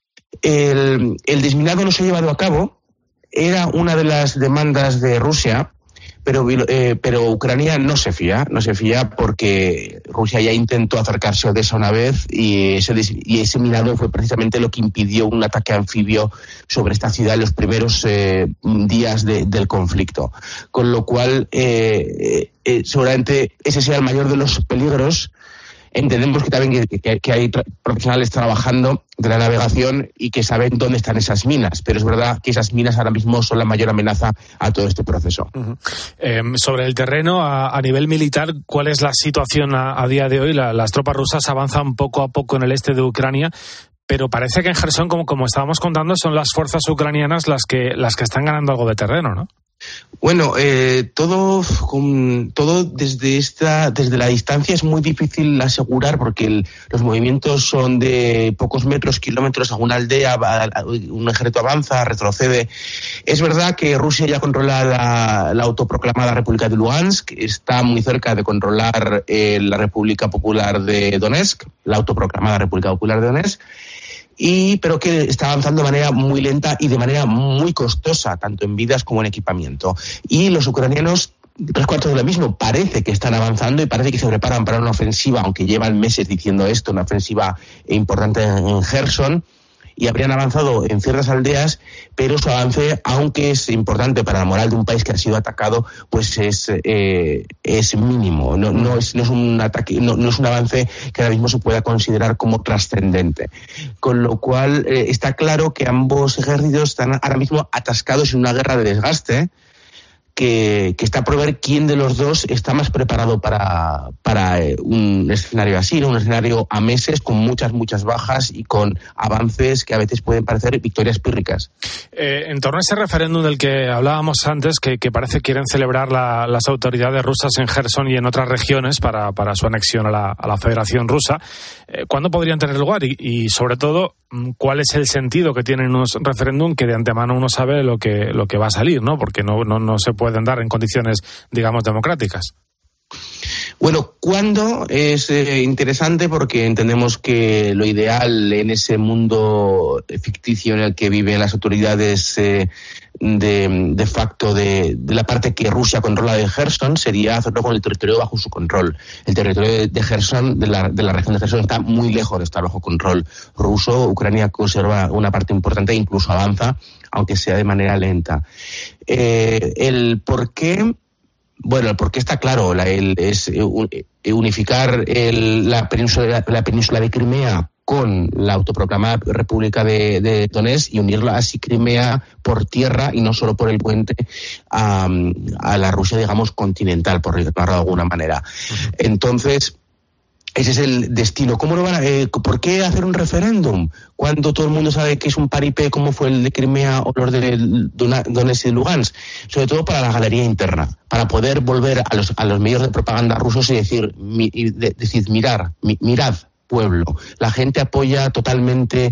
El, el desminado no se ha llevado a cabo, era una de las demandas de Rusia, pero, eh, pero Ucrania no se fía, no se fía porque Rusia ya intentó acercarse a Odesa una vez y ese, y ese minado fue precisamente lo que impidió un ataque anfibio sobre esta ciudad en los primeros eh, días de, del conflicto. Con lo cual, eh, eh, seguramente ese sea el mayor de los peligros. Entendemos que también que, que, que hay tra- profesionales trabajando de la navegación y que saben dónde están esas minas, pero es verdad que esas minas ahora mismo son la mayor amenaza a todo este proceso. Uh-huh. Eh, sobre el terreno, a, a nivel militar, ¿cuál es la situación a, a día de hoy? La, las tropas rusas avanzan poco a poco en el este de Ucrania, pero parece que en Jersón, como, como estábamos contando, son las fuerzas ucranianas las que, las que están ganando algo de terreno, ¿no? Bueno, eh, todo, con, todo desde esta, desde la distancia es muy difícil asegurar porque el, los movimientos son de pocos metros, kilómetros, alguna aldea, un ejército avanza, retrocede. Es verdad que Rusia ya controla la, la autoproclamada República de Lugansk, está muy cerca de controlar eh, la República Popular de Donetsk, la autoproclamada República Popular de Donetsk. Y, pero que está avanzando de manera muy lenta y de manera muy costosa, tanto en vidas como en equipamiento. Y los ucranianos, tres cuartos de lo mismo, parece que están avanzando y parece que se preparan para una ofensiva, aunque llevan meses diciendo esto, una ofensiva importante en Jersón, y habrían avanzado en ciertas aldeas, pero su avance, aunque es importante para la moral de un país que ha sido atacado, pues es eh, es mínimo. No, no es no es un ataque, no, no es un avance que ahora mismo se pueda considerar como trascendente. Con lo cual eh, está claro que ambos ejércitos están ahora mismo atascados en una guerra de desgaste. Que, que está por ver quién de los dos está más preparado para, para un escenario así, ¿no? Un escenario a meses con muchas, muchas bajas y con avances que a veces pueden parecer victorias pírricas. Eh, en torno a ese referéndum del que hablábamos antes, que, que parece que quieren celebrar la, las autoridades rusas en Jersón y en otras regiones para, para su anexión a la, a la Federación Rusa, eh, ¿cuándo podrían tener lugar? Y, y sobre todo, ¿cuál es el sentido que tienen unos referéndum que de antemano uno sabe lo que, lo que va a salir, ¿no? Porque no, no, no se puede pueden dar en condiciones, digamos, democráticas. Bueno, ¿cuándo? Es eh, interesante porque entendemos que lo ideal en ese mundo ficticio en el que viven las autoridades eh, de, de facto de, de la parte que Rusia controla de Jersón sería hacerlo con el territorio bajo su control. El territorio de, de Jersón, de la, de la región de Jersón, está muy lejos de estar bajo control ruso. Ucrania conserva una parte importante e incluso avanza, aunque sea de manera lenta. Eh, el por qué... Bueno, el porqué está claro, la, el, es unificar el, la, península, la península de Crimea con la autoproclamada República de, de Donetsk y unirla así Crimea por tierra y no solo por el puente a, a la Rusia, digamos, continental, por llamarlo de alguna manera. Uh-huh. Entonces, ese es el destino. ¿Cómo lo van a, eh, ¿Por qué hacer un referéndum cuando todo el mundo sabe que es un paripé como fue el de Crimea o los de Donetsk y Lugansk? Sobre todo para la galería interna, para poder volver a los, a los medios de propaganda rusos y decir, mi, y de, decir mirar, mi, mirad, pueblo. La gente apoya totalmente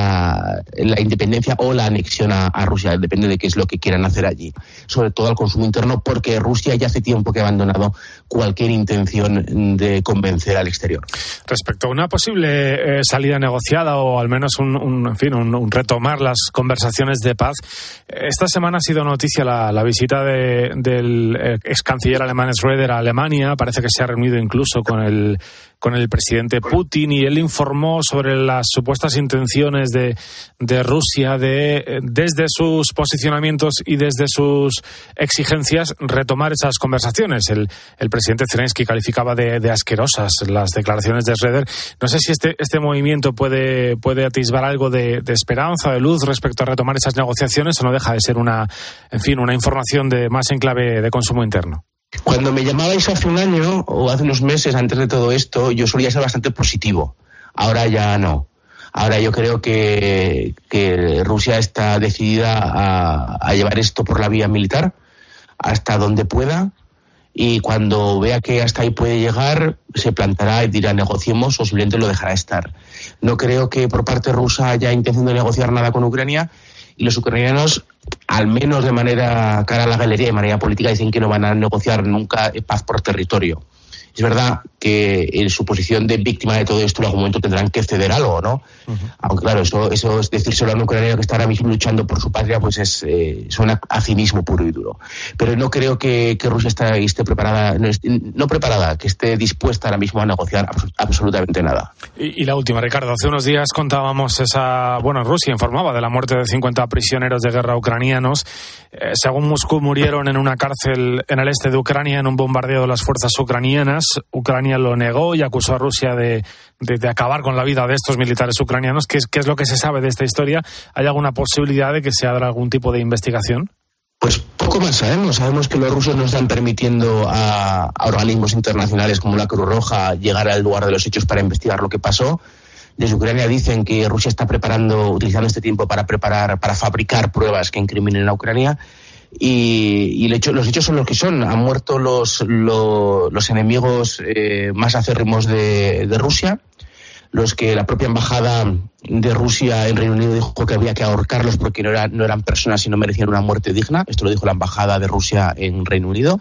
la, la independencia o la anexión a, a Rusia, depende de qué es lo que quieran hacer allí. Sobre todo al consumo interno, porque Rusia ya hace tiempo que ha abandonado cualquier intención de convencer al exterior. Respecto a una posible eh, salida negociada o al menos un, un, en fin, un, un retomar las conversaciones de paz, esta semana ha sido noticia la, la visita de, del ex canciller alemán Schröder a Alemania. Parece que se ha reunido incluso con el con el presidente Putin y él informó sobre las supuestas intenciones de, de Rusia de, desde sus posicionamientos y desde sus exigencias, retomar esas conversaciones. El, el presidente Zelensky calificaba de, de asquerosas las declaraciones de Schröder. No sé si este, este movimiento puede, puede atisbar algo de, de esperanza, de luz respecto a retomar esas negociaciones, o no deja de ser una, en fin, una información de más en clave de consumo interno. Cuando me llamabais hace un año o hace unos meses antes de todo esto, yo solía ser bastante positivo. Ahora ya no. Ahora yo creo que, que Rusia está decidida a, a llevar esto por la vía militar hasta donde pueda, y cuando vea que hasta ahí puede llegar se plantará y dirá negociemos, o simplemente lo dejará estar. No creo que por parte rusa haya intención de negociar nada con Ucrania, y los ucranianos, al menos de manera cara a la galería y de manera política, dicen que no van a negociar nunca paz por territorio. Es verdad que en su posición de víctima de todo esto en algún momento tendrán que ceder algo, ¿no? Uh-huh. Aunque claro, eso, eso es decírselo a un ucraniano que está ahora mismo luchando por su patria, pues es eh, suena a cinismo puro y duro. Pero no creo que, que Rusia está, esté preparada, no, no preparada, que esté dispuesta ahora mismo a negociar abs- absolutamente nada. Y, y la última, Ricardo, hace unos días contábamos esa, bueno, Rusia informaba de la muerte de cincuenta prisioneros de guerra ucranianos. Eh, según Moscú, murieron en una cárcel en el este de Ucrania en un bombardeo de las fuerzas ucranianas. Ucrania lo negó y acusó a Rusia de, de, de acabar con la vida de estos militares ucranianos. ¿Qué es, qué es lo que se sabe de esta historia? ¿Hay alguna posibilidad de que se abra algún tipo de investigación? Pues poco más sabemos. Sabemos que los rusos no están permitiendo a, a organismos internacionales como la Cruz Roja llegar al lugar de los hechos para investigar lo que pasó. Desde Ucrania dicen que Rusia está preparando, utilizando este tiempo para preparar, para fabricar pruebas que incriminen a Ucrania. Y, y el hecho, los hechos son los que son. Han muerto los, los, los enemigos eh, más acérrimos de, de Rusia, los que la propia embajada de Rusia en Reino Unido dijo que había que ahorcarlos porque no eran, no eran personas y no merecían una muerte digna. Esto lo dijo la embajada de Rusia en Reino Unido.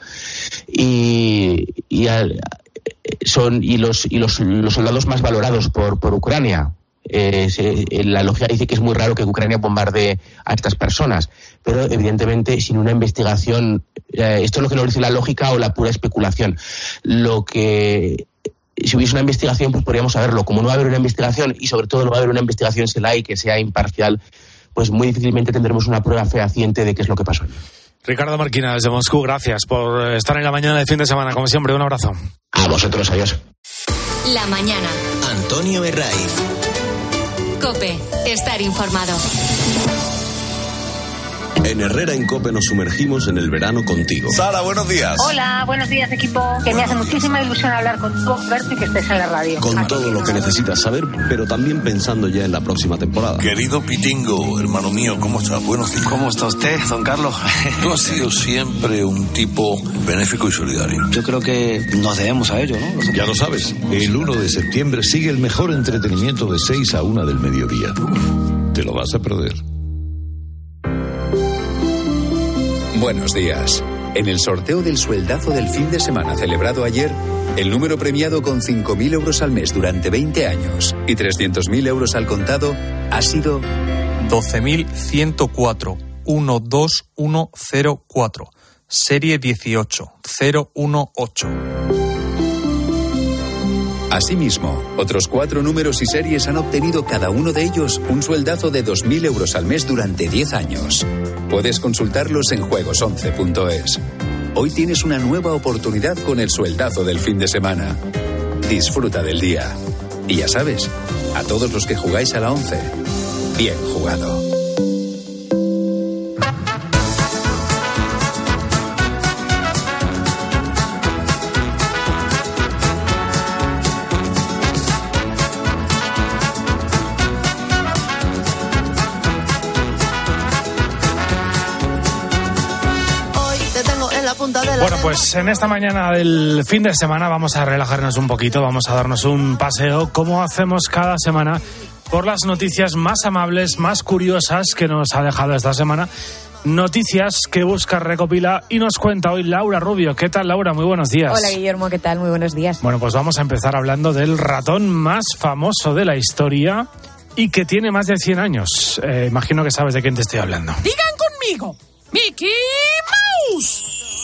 Y, y, al, son, y, los, y los, los soldados más valorados por, por Ucrania. Eh, se, la lógica dice que es muy raro que Ucrania bombardee a estas personas, pero evidentemente sin una investigación, eh, esto es lo que nos dice la lógica o la pura especulación. Lo que, si hubiese una investigación, pues podríamos saberlo. Como no va a haber una investigación, y sobre todo no va a haber una investigación SELAI que sea imparcial, pues muy difícilmente tendremos una prueba fehaciente de qué es lo que pasó. Ricardo Marquina, desde Moscú, gracias por estar en la mañana de fin de semana. Como siempre, un abrazo. A vosotros, adiós. La mañana. Antonio Herraiz. COPE, estar informado. En Herrera en COPE nos sumergimos en el verano contigo. Sara, buenos días. Hola, buenos días, equipo. Que me hace muchísima ilusión hablar contigo, verte y que estés en la radio. Con Aquí todo lo que necesitas saber, pero también pensando ya en la próxima temporada. Querido Pitingo, hermano mío, ¿cómo estás? Buenos días. ¿Cómo está usted, don Carlos? Tú has sido siempre un tipo benéfico y solidario. Yo creo que nos debemos a ello, ¿no? Ya lo sabes, el uno de septiembre sigue el mejor entretenimiento de seis a una del mediodía. Te lo vas a perder. Buenos días. En el sorteo del sueldazo del fin de semana celebrado ayer, el número premiado con cinco mil euros al mes durante veinte años y trescientos mil euros al contado ha sido doce mil ciento cuatro, uno dos uno cero cuatro, serie dieciocho cero uno ocho. Asimismo, otros cuatro números y series han obtenido cada uno de ellos un sueldazo de dos mil euros al mes durante diez años. Puedes consultarlos en juegos once punto es. Hoy tienes una nueva oportunidad con el sueldazo del fin de semana. Disfruta del día. Y ya sabes, A todos los que jugáis a la once, bien jugado. Bueno, pues en esta mañana del fin de semana vamos a relajarnos un poquito, vamos a darnos un paseo, como hacemos cada semana, por las noticias más amables, más curiosas que nos ha dejado esta semana. Noticias que busca, recopila y nos cuenta hoy Laura Rubio. ¿Qué tal, Laura? Muy buenos días. Hola, Guillermo, ¿qué tal? Muy buenos días. Bueno, pues vamos a empezar hablando del ratón más famoso de la historia y que tiene más de cien años. Eh, imagino que sabes de quién te estoy hablando. Digan conmigo, Mickey Mouse.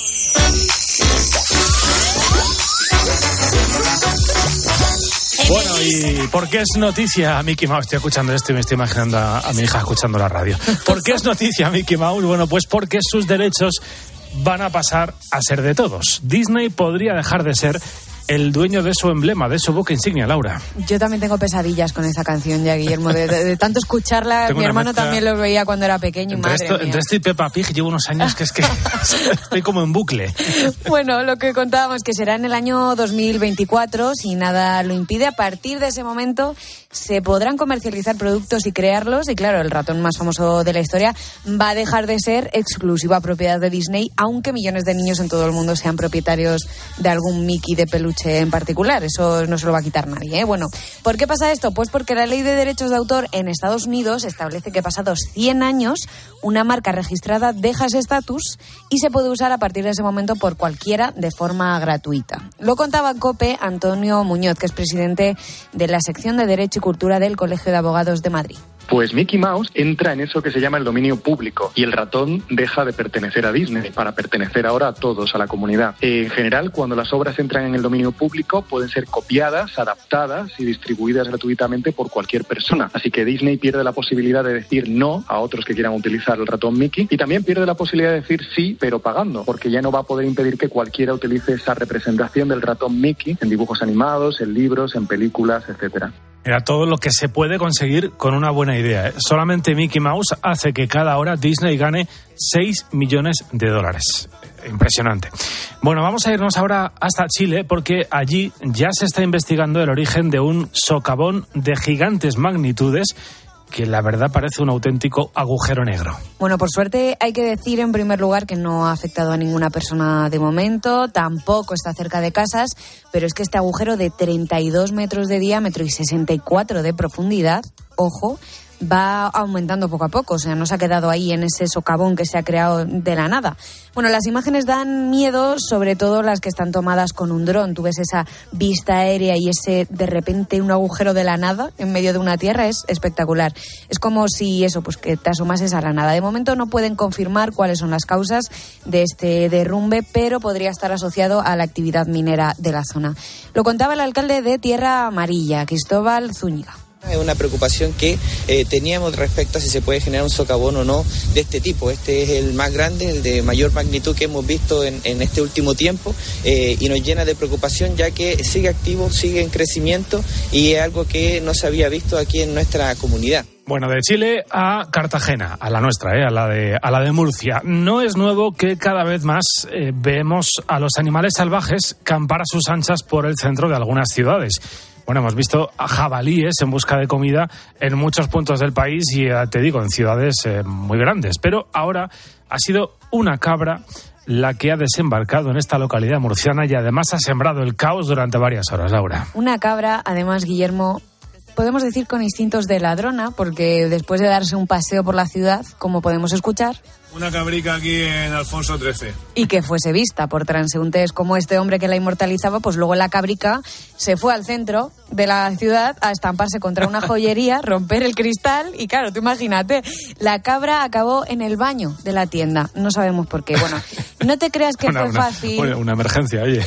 Bueno, ¿y por qué es noticia Mickey Mouse? Estoy escuchando esto y me estoy imaginando a, a mi hija escuchando la radio. ¿Por qué es noticia Mickey Mouse? Bueno, pues porque sus derechos van a pasar a ser de todos. Disney podría dejar de ser el dueño de su emblema, de su buque insignia, Laura. Yo también tengo pesadillas con esa canción ya, Guillermo, de, de, de tanto escucharla. Tengo mi hermano mezcla... también lo veía cuando era pequeño y entre madre esto, mía. Entre esto y Peppa Pig llevo unos años que es que estoy como en bucle. Bueno, lo que contábamos que será en el año dos mil veinticuatro, si nada lo impide. A partir de ese momento se podrán comercializar productos y crearlos, y claro, el ratón más famoso de la historia va a dejar de ser exclusiva propiedad de Disney, aunque millones de niños en todo el mundo sean propietarios de algún Mickey de peluche en particular. Eso no se lo va a quitar nadie, ¿eh? Bueno, ¿por qué pasa esto? Pues porque la ley de derechos de autor en Estados Unidos establece que pasados cien años una marca registrada deja ese estatus y se puede usar a partir de ese momento por cualquiera de forma gratuita. Lo contaba en COPE Antonio Muñoz, que es presidente de la sección de Derecho y Cultura del Colegio de Abogados de Madrid. Pues Mickey Mouse entra en eso que se llama el dominio público y el ratón deja de pertenecer a Disney para pertenecer ahora a todos, a la comunidad. En general, cuando las obras entran en el dominio público, pueden ser copiadas, adaptadas y distribuidas gratuitamente por cualquier persona. Así que Disney pierde la posibilidad de decir no a otros que quieran utilizar el ratón Mickey y también pierde la posibilidad de decir sí, pero pagando, porque ya no va a poder impedir que cualquiera utilice esa representación del ratón Mickey en dibujos animados, en libros, en películas, etcétera. Era todo lo que se puede conseguir con una buena idea, ¿eh? Solamente Mickey Mouse hace que cada hora Disney gane seis millones de dólares. Impresionante. Bueno, vamos a irnos ahora hasta Chile porque allí ya se está investigando el origen de un socavón de gigantes magnitudes que la verdad parece un auténtico agujero negro. Bueno, por suerte hay que decir en primer lugar que no ha afectado a ninguna persona de momento, tampoco está cerca de casas, pero es que este agujero de treinta y dos metros de diámetro y sesenta y cuatro de profundidad, ojo, va aumentando poco a poco, o sea, no se ha quedado ahí en ese socavón que se ha creado de la nada. Bueno, las imágenes dan miedo, sobre todo las que están tomadas con un dron. Tú ves esa vista aérea y ese, de repente, un agujero de la nada en medio de una tierra, es espectacular. Es como si eso, pues que te asomases a la nada. De momento no pueden confirmar cuáles son las causas de este derrumbe, pero podría estar asociado a la actividad minera de la zona. Lo contaba el alcalde de Tierra Amarilla, Cristóbal Zúñiga. Es una preocupación que eh, teníamos respecto a si se puede generar un socavón o no de este tipo. Este es el más grande, el de mayor magnitud que hemos visto en, en este último tiempo eh, y nos llena de preocupación ya que sigue activo, sigue en crecimiento y es algo que no se había visto aquí en nuestra comunidad. Bueno, de Chile a Cartagena, a la nuestra, ¿eh? a la de a la de Murcia. No es nuevo que cada vez más eh, vemos a los animales salvajes campar a sus anchas por el centro de algunas ciudades. Bueno, hemos visto a jabalíes en busca de comida en muchos puntos del país y, eh, te digo, en ciudades eh, muy grandes. Pero ahora ha sido una cabra la que ha desembarcado en esta localidad murciana y además ha sembrado el caos durante varias horas, Laura. Una cabra, además, Guillermo, podemos decir con instintos de ladrona, porque después de darse un paseo por la ciudad, como podemos escuchar... Una cabrica aquí en Alfonso trece. Y que fuese vista por transeúntes como este hombre que la inmortalizaba, pues luego la cabrica se fue al centro de la ciudad a estamparse contra una joyería, romper el cristal y claro, tú imagínate, la cabra acabó en el baño de la tienda. No sabemos por qué. Bueno, no te creas que una, fue una, fácil... Una, una emergencia, oye.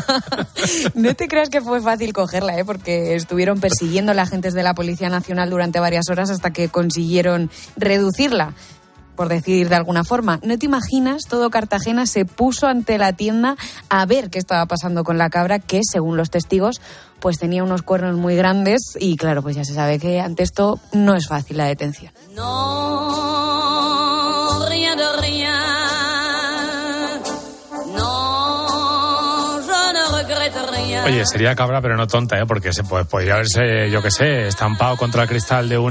No te creas que fue fácil cogerla, ¿eh? Porque estuvieron persiguiendo a agentes de la Policía Nacional durante varias horas hasta que consiguieron reducirla. por decir de alguna forma. No te imaginas, todo Cartagena se puso ante la tienda a ver qué estaba pasando con la cabra, que según los testigos pues tenía unos cuernos muy grandes y claro, pues ya se sabe que ante esto no es fácil la detención. No, rien de rien. No, je ne regrette rien. Oye, sería cabra pero no tonta, ¿eh? Porque se pues, podría haberse, yo qué sé, estampado contra el cristal de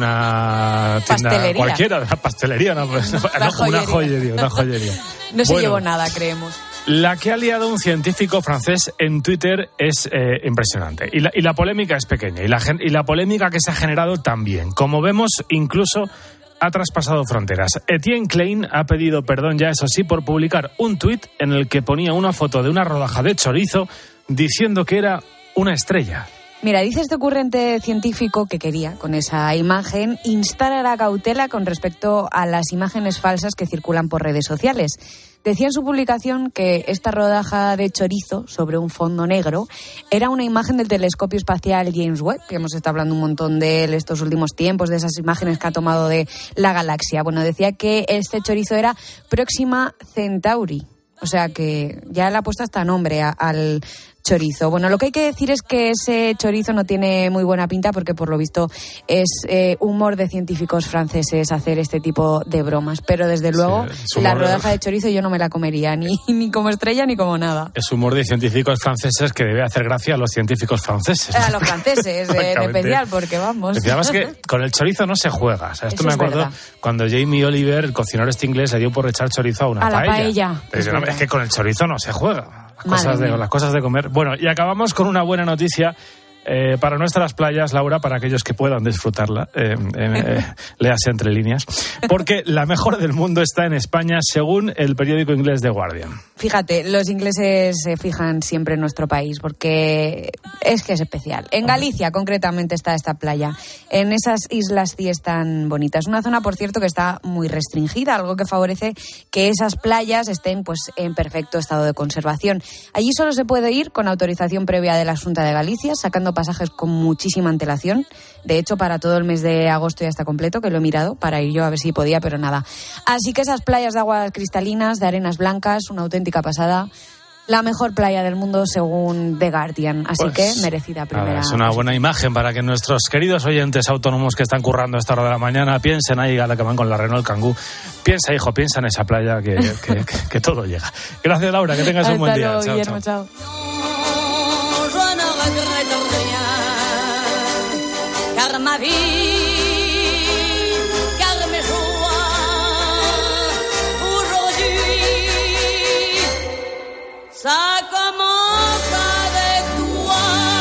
una tienda pastelería. Cualquiera, de una pastelería, no, pues, no, una, no, joyería. una joyería, una joyería. No se bueno, llevó nada, creemos. La que ha liado un científico francés en Twitter es eh, impresionante. Y la, y la polémica es pequeña. Y la, y la polémica que se ha generado también. Como vemos, incluso ha traspasado fronteras. Etienne Klein ha pedido perdón ya, eso sí, por publicar un tuit en el que ponía una foto de una rodaja de chorizo diciendo que era una estrella. Mira, dice este ocurrente científico que quería, con esa imagen, instar a la cautela con respecto a las imágenes falsas que circulan por redes sociales. Decía en su publicación que esta rodaja de chorizo sobre un fondo negro era una imagen del telescopio espacial James Webb, que hemos estado hablando un montón de él estos últimos tiempos, de esas imágenes que ha tomado de la galaxia. Bueno, decía que este chorizo era Próxima Centauri. O sea que ya le ha puesto hasta nombre a, al chorizo. Bueno, lo que hay que decir es que ese chorizo no tiene muy buena pinta porque por lo visto es eh, humor de científicos franceses hacer este tipo de bromas. Pero desde luego sí, la rodaja de chorizo yo no me la comería ni, ni como estrella ni como nada. Es humor de científicos franceses que debe hacer gracia a los científicos franceses. A los franceses eh, en especial porque vamos. Además que con el chorizo no se juega. O sea, esto Eso me es acuerdo verdad. Cuando Jamie Oliver, el cocinero este inglés, le dio por echar chorizo a una a paella. La paella. Es, es, es que con el chorizo no se juega. Las cosas, Madre de, las cosas de comer. Bueno, y acabamos con una buena noticia eh, para nuestras playas, Laura, para aquellos que puedan disfrutarla, eh, eh, léase entre líneas, porque la mejor del mundo está en España, según el periódico inglés The Guardian. Fíjate, los ingleses se fijan siempre en nuestro país porque es que es especial. En Galicia, concretamente, está esta playa. En esas islas sí están bonitas. Una zona, por cierto, que está muy restringida, algo que favorece que esas playas estén pues en perfecto estado de conservación. Allí solo se puede ir con autorización previa de la Xunta de Galicia, sacando pasajes con muchísima antelación. De hecho, para todo el mes de agosto ya está completo, que lo he mirado para ir yo a ver si podía, pero nada. Así que esas playas de aguas cristalinas, de arenas blancas, una auténtica pasada. La mejor playa del mundo según The Guardian, así pues, que merecida primera. Nada, es una buena imagen para que nuestros queridos oyentes autónomos que están currando a esta hora de la mañana piensen ahí a la que van con la Renault Kangoo. Piensa, hijo, piensa en esa playa que, que, que, que todo llega. Gracias, Laura, que tengas Hasta un buen día. luego, chao, Guillermo, chao. chao. Car ma vie, car mes joies, aujourd'hui, ça commence avec toi.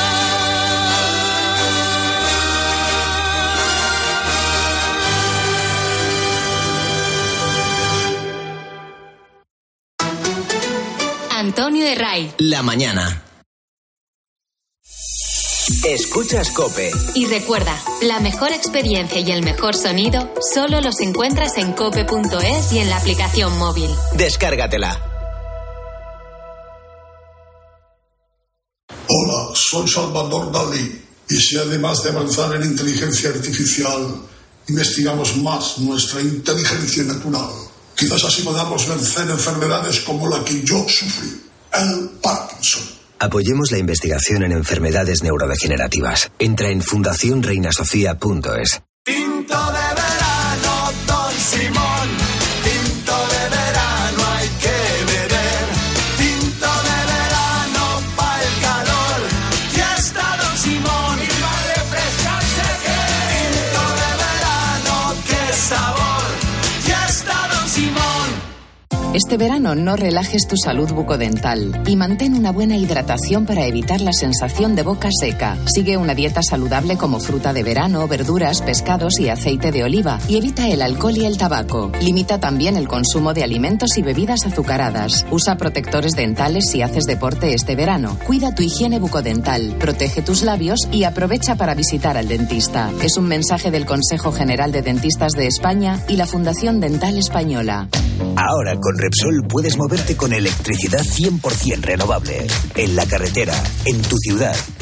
Antonio de Ray. La mañana. Escuchas COPE. Y recuerda, la mejor experiencia y el mejor sonido solo los encuentras en cope punto es y en la aplicación móvil. Descárgatela. Hola, soy Salvador Dalí. Y si además de avanzar en inteligencia artificial, investigamos más nuestra inteligencia natural, quizás así podamos vencer enfermedades como la que yo sufrí, el Parkinson. Apoyemos la investigación en enfermedades neurodegenerativas. Entra en fundación reina sofía punto es. Tinto de verano, Don Simón. Tinto de verano hay que beber. Tinto de verano pa' el calor. Fiesta, Don Simón. Y va a refrescarse que. Tinto de verano, qué sabor. Fiesta, Don Simón. Este verano no relajes tu salud bucodental y mantén una buena hidratación para evitar la sensación de boca seca. Sigue una dieta saludable como fruta de verano, verduras, pescados y aceite de oliva y evita el alcohol y el tabaco. Limita también el consumo de alimentos y bebidas azucaradas. Usa protectores dentales si haces deporte este verano. Cuida tu higiene bucodental, protege tus labios y aprovecha para visitar al dentista. Es un mensaje del Consejo General de Dentistas de España y la Fundación Dental Española. Ahora con Repsol puedes moverte con electricidad cien por ciento renovable. En la carretera, en tu ciudad,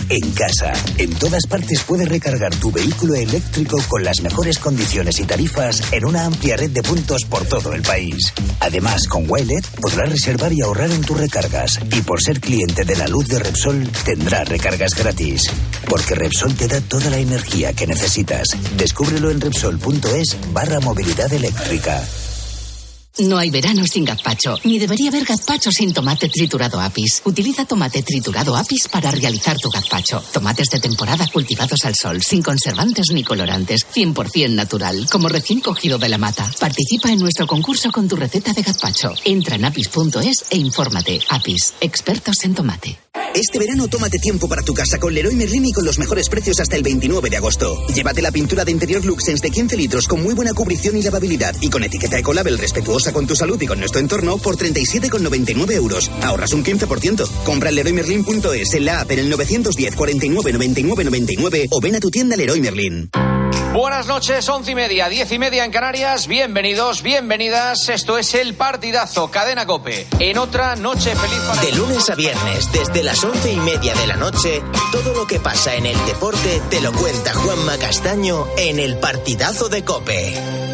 en casa, en todas partes puedes recargar tu vehículo eléctrico con las mejores condiciones y tarifas en una amplia red de puntos por todo el país. Además, con Wilet podrás reservar y ahorrar en tus recargas. Y por ser cliente de la luz de Repsol, tendrás recargas gratis. Porque Repsol te da toda la energía que necesitas. Descúbrelo en Repsol.es barra movilidad eléctrica. No hay verano sin gazpacho, ni debería haber gazpacho sin tomate triturado Apis. Utiliza tomate triturado Apis para realizar tu gazpacho. Tomates de temporada cultivados al sol, sin conservantes ni colorantes, cien por ciento natural, como recién cogido de la mata. Participa en nuestro concurso con tu receta de gazpacho. Entra en apis punto es e infórmate. Apis, expertos en tomate. Este verano tómate tiempo para tu casa con Leroy Merlin y con los mejores precios hasta el veintinueve de agosto. Llévate la pintura de interior Luxens de quince litros con muy buena cubrición y lavabilidad y con etiqueta Ecolabel respetuosa con tu salud y con nuestro entorno por treinta y siete con noventa y nueve euros. Ahorras un quince por ciento. Compra en leroy merlin punto es, en la app, en el nueve uno cero, cuarenta y nueve, noventa y nueve, noventa y nueve o ven a tu tienda Leroy Merlin. Buenas noches, once y media, diez y media en Canarias. Bienvenidos, bienvenidas. Esto es El Partidazo, Cadena COPE. En otra noche feliz para... De lunes a viernes, desde las once y media de la noche, todo lo que pasa en el deporte te lo cuenta Juanma Castaño en El Partidazo de COPE.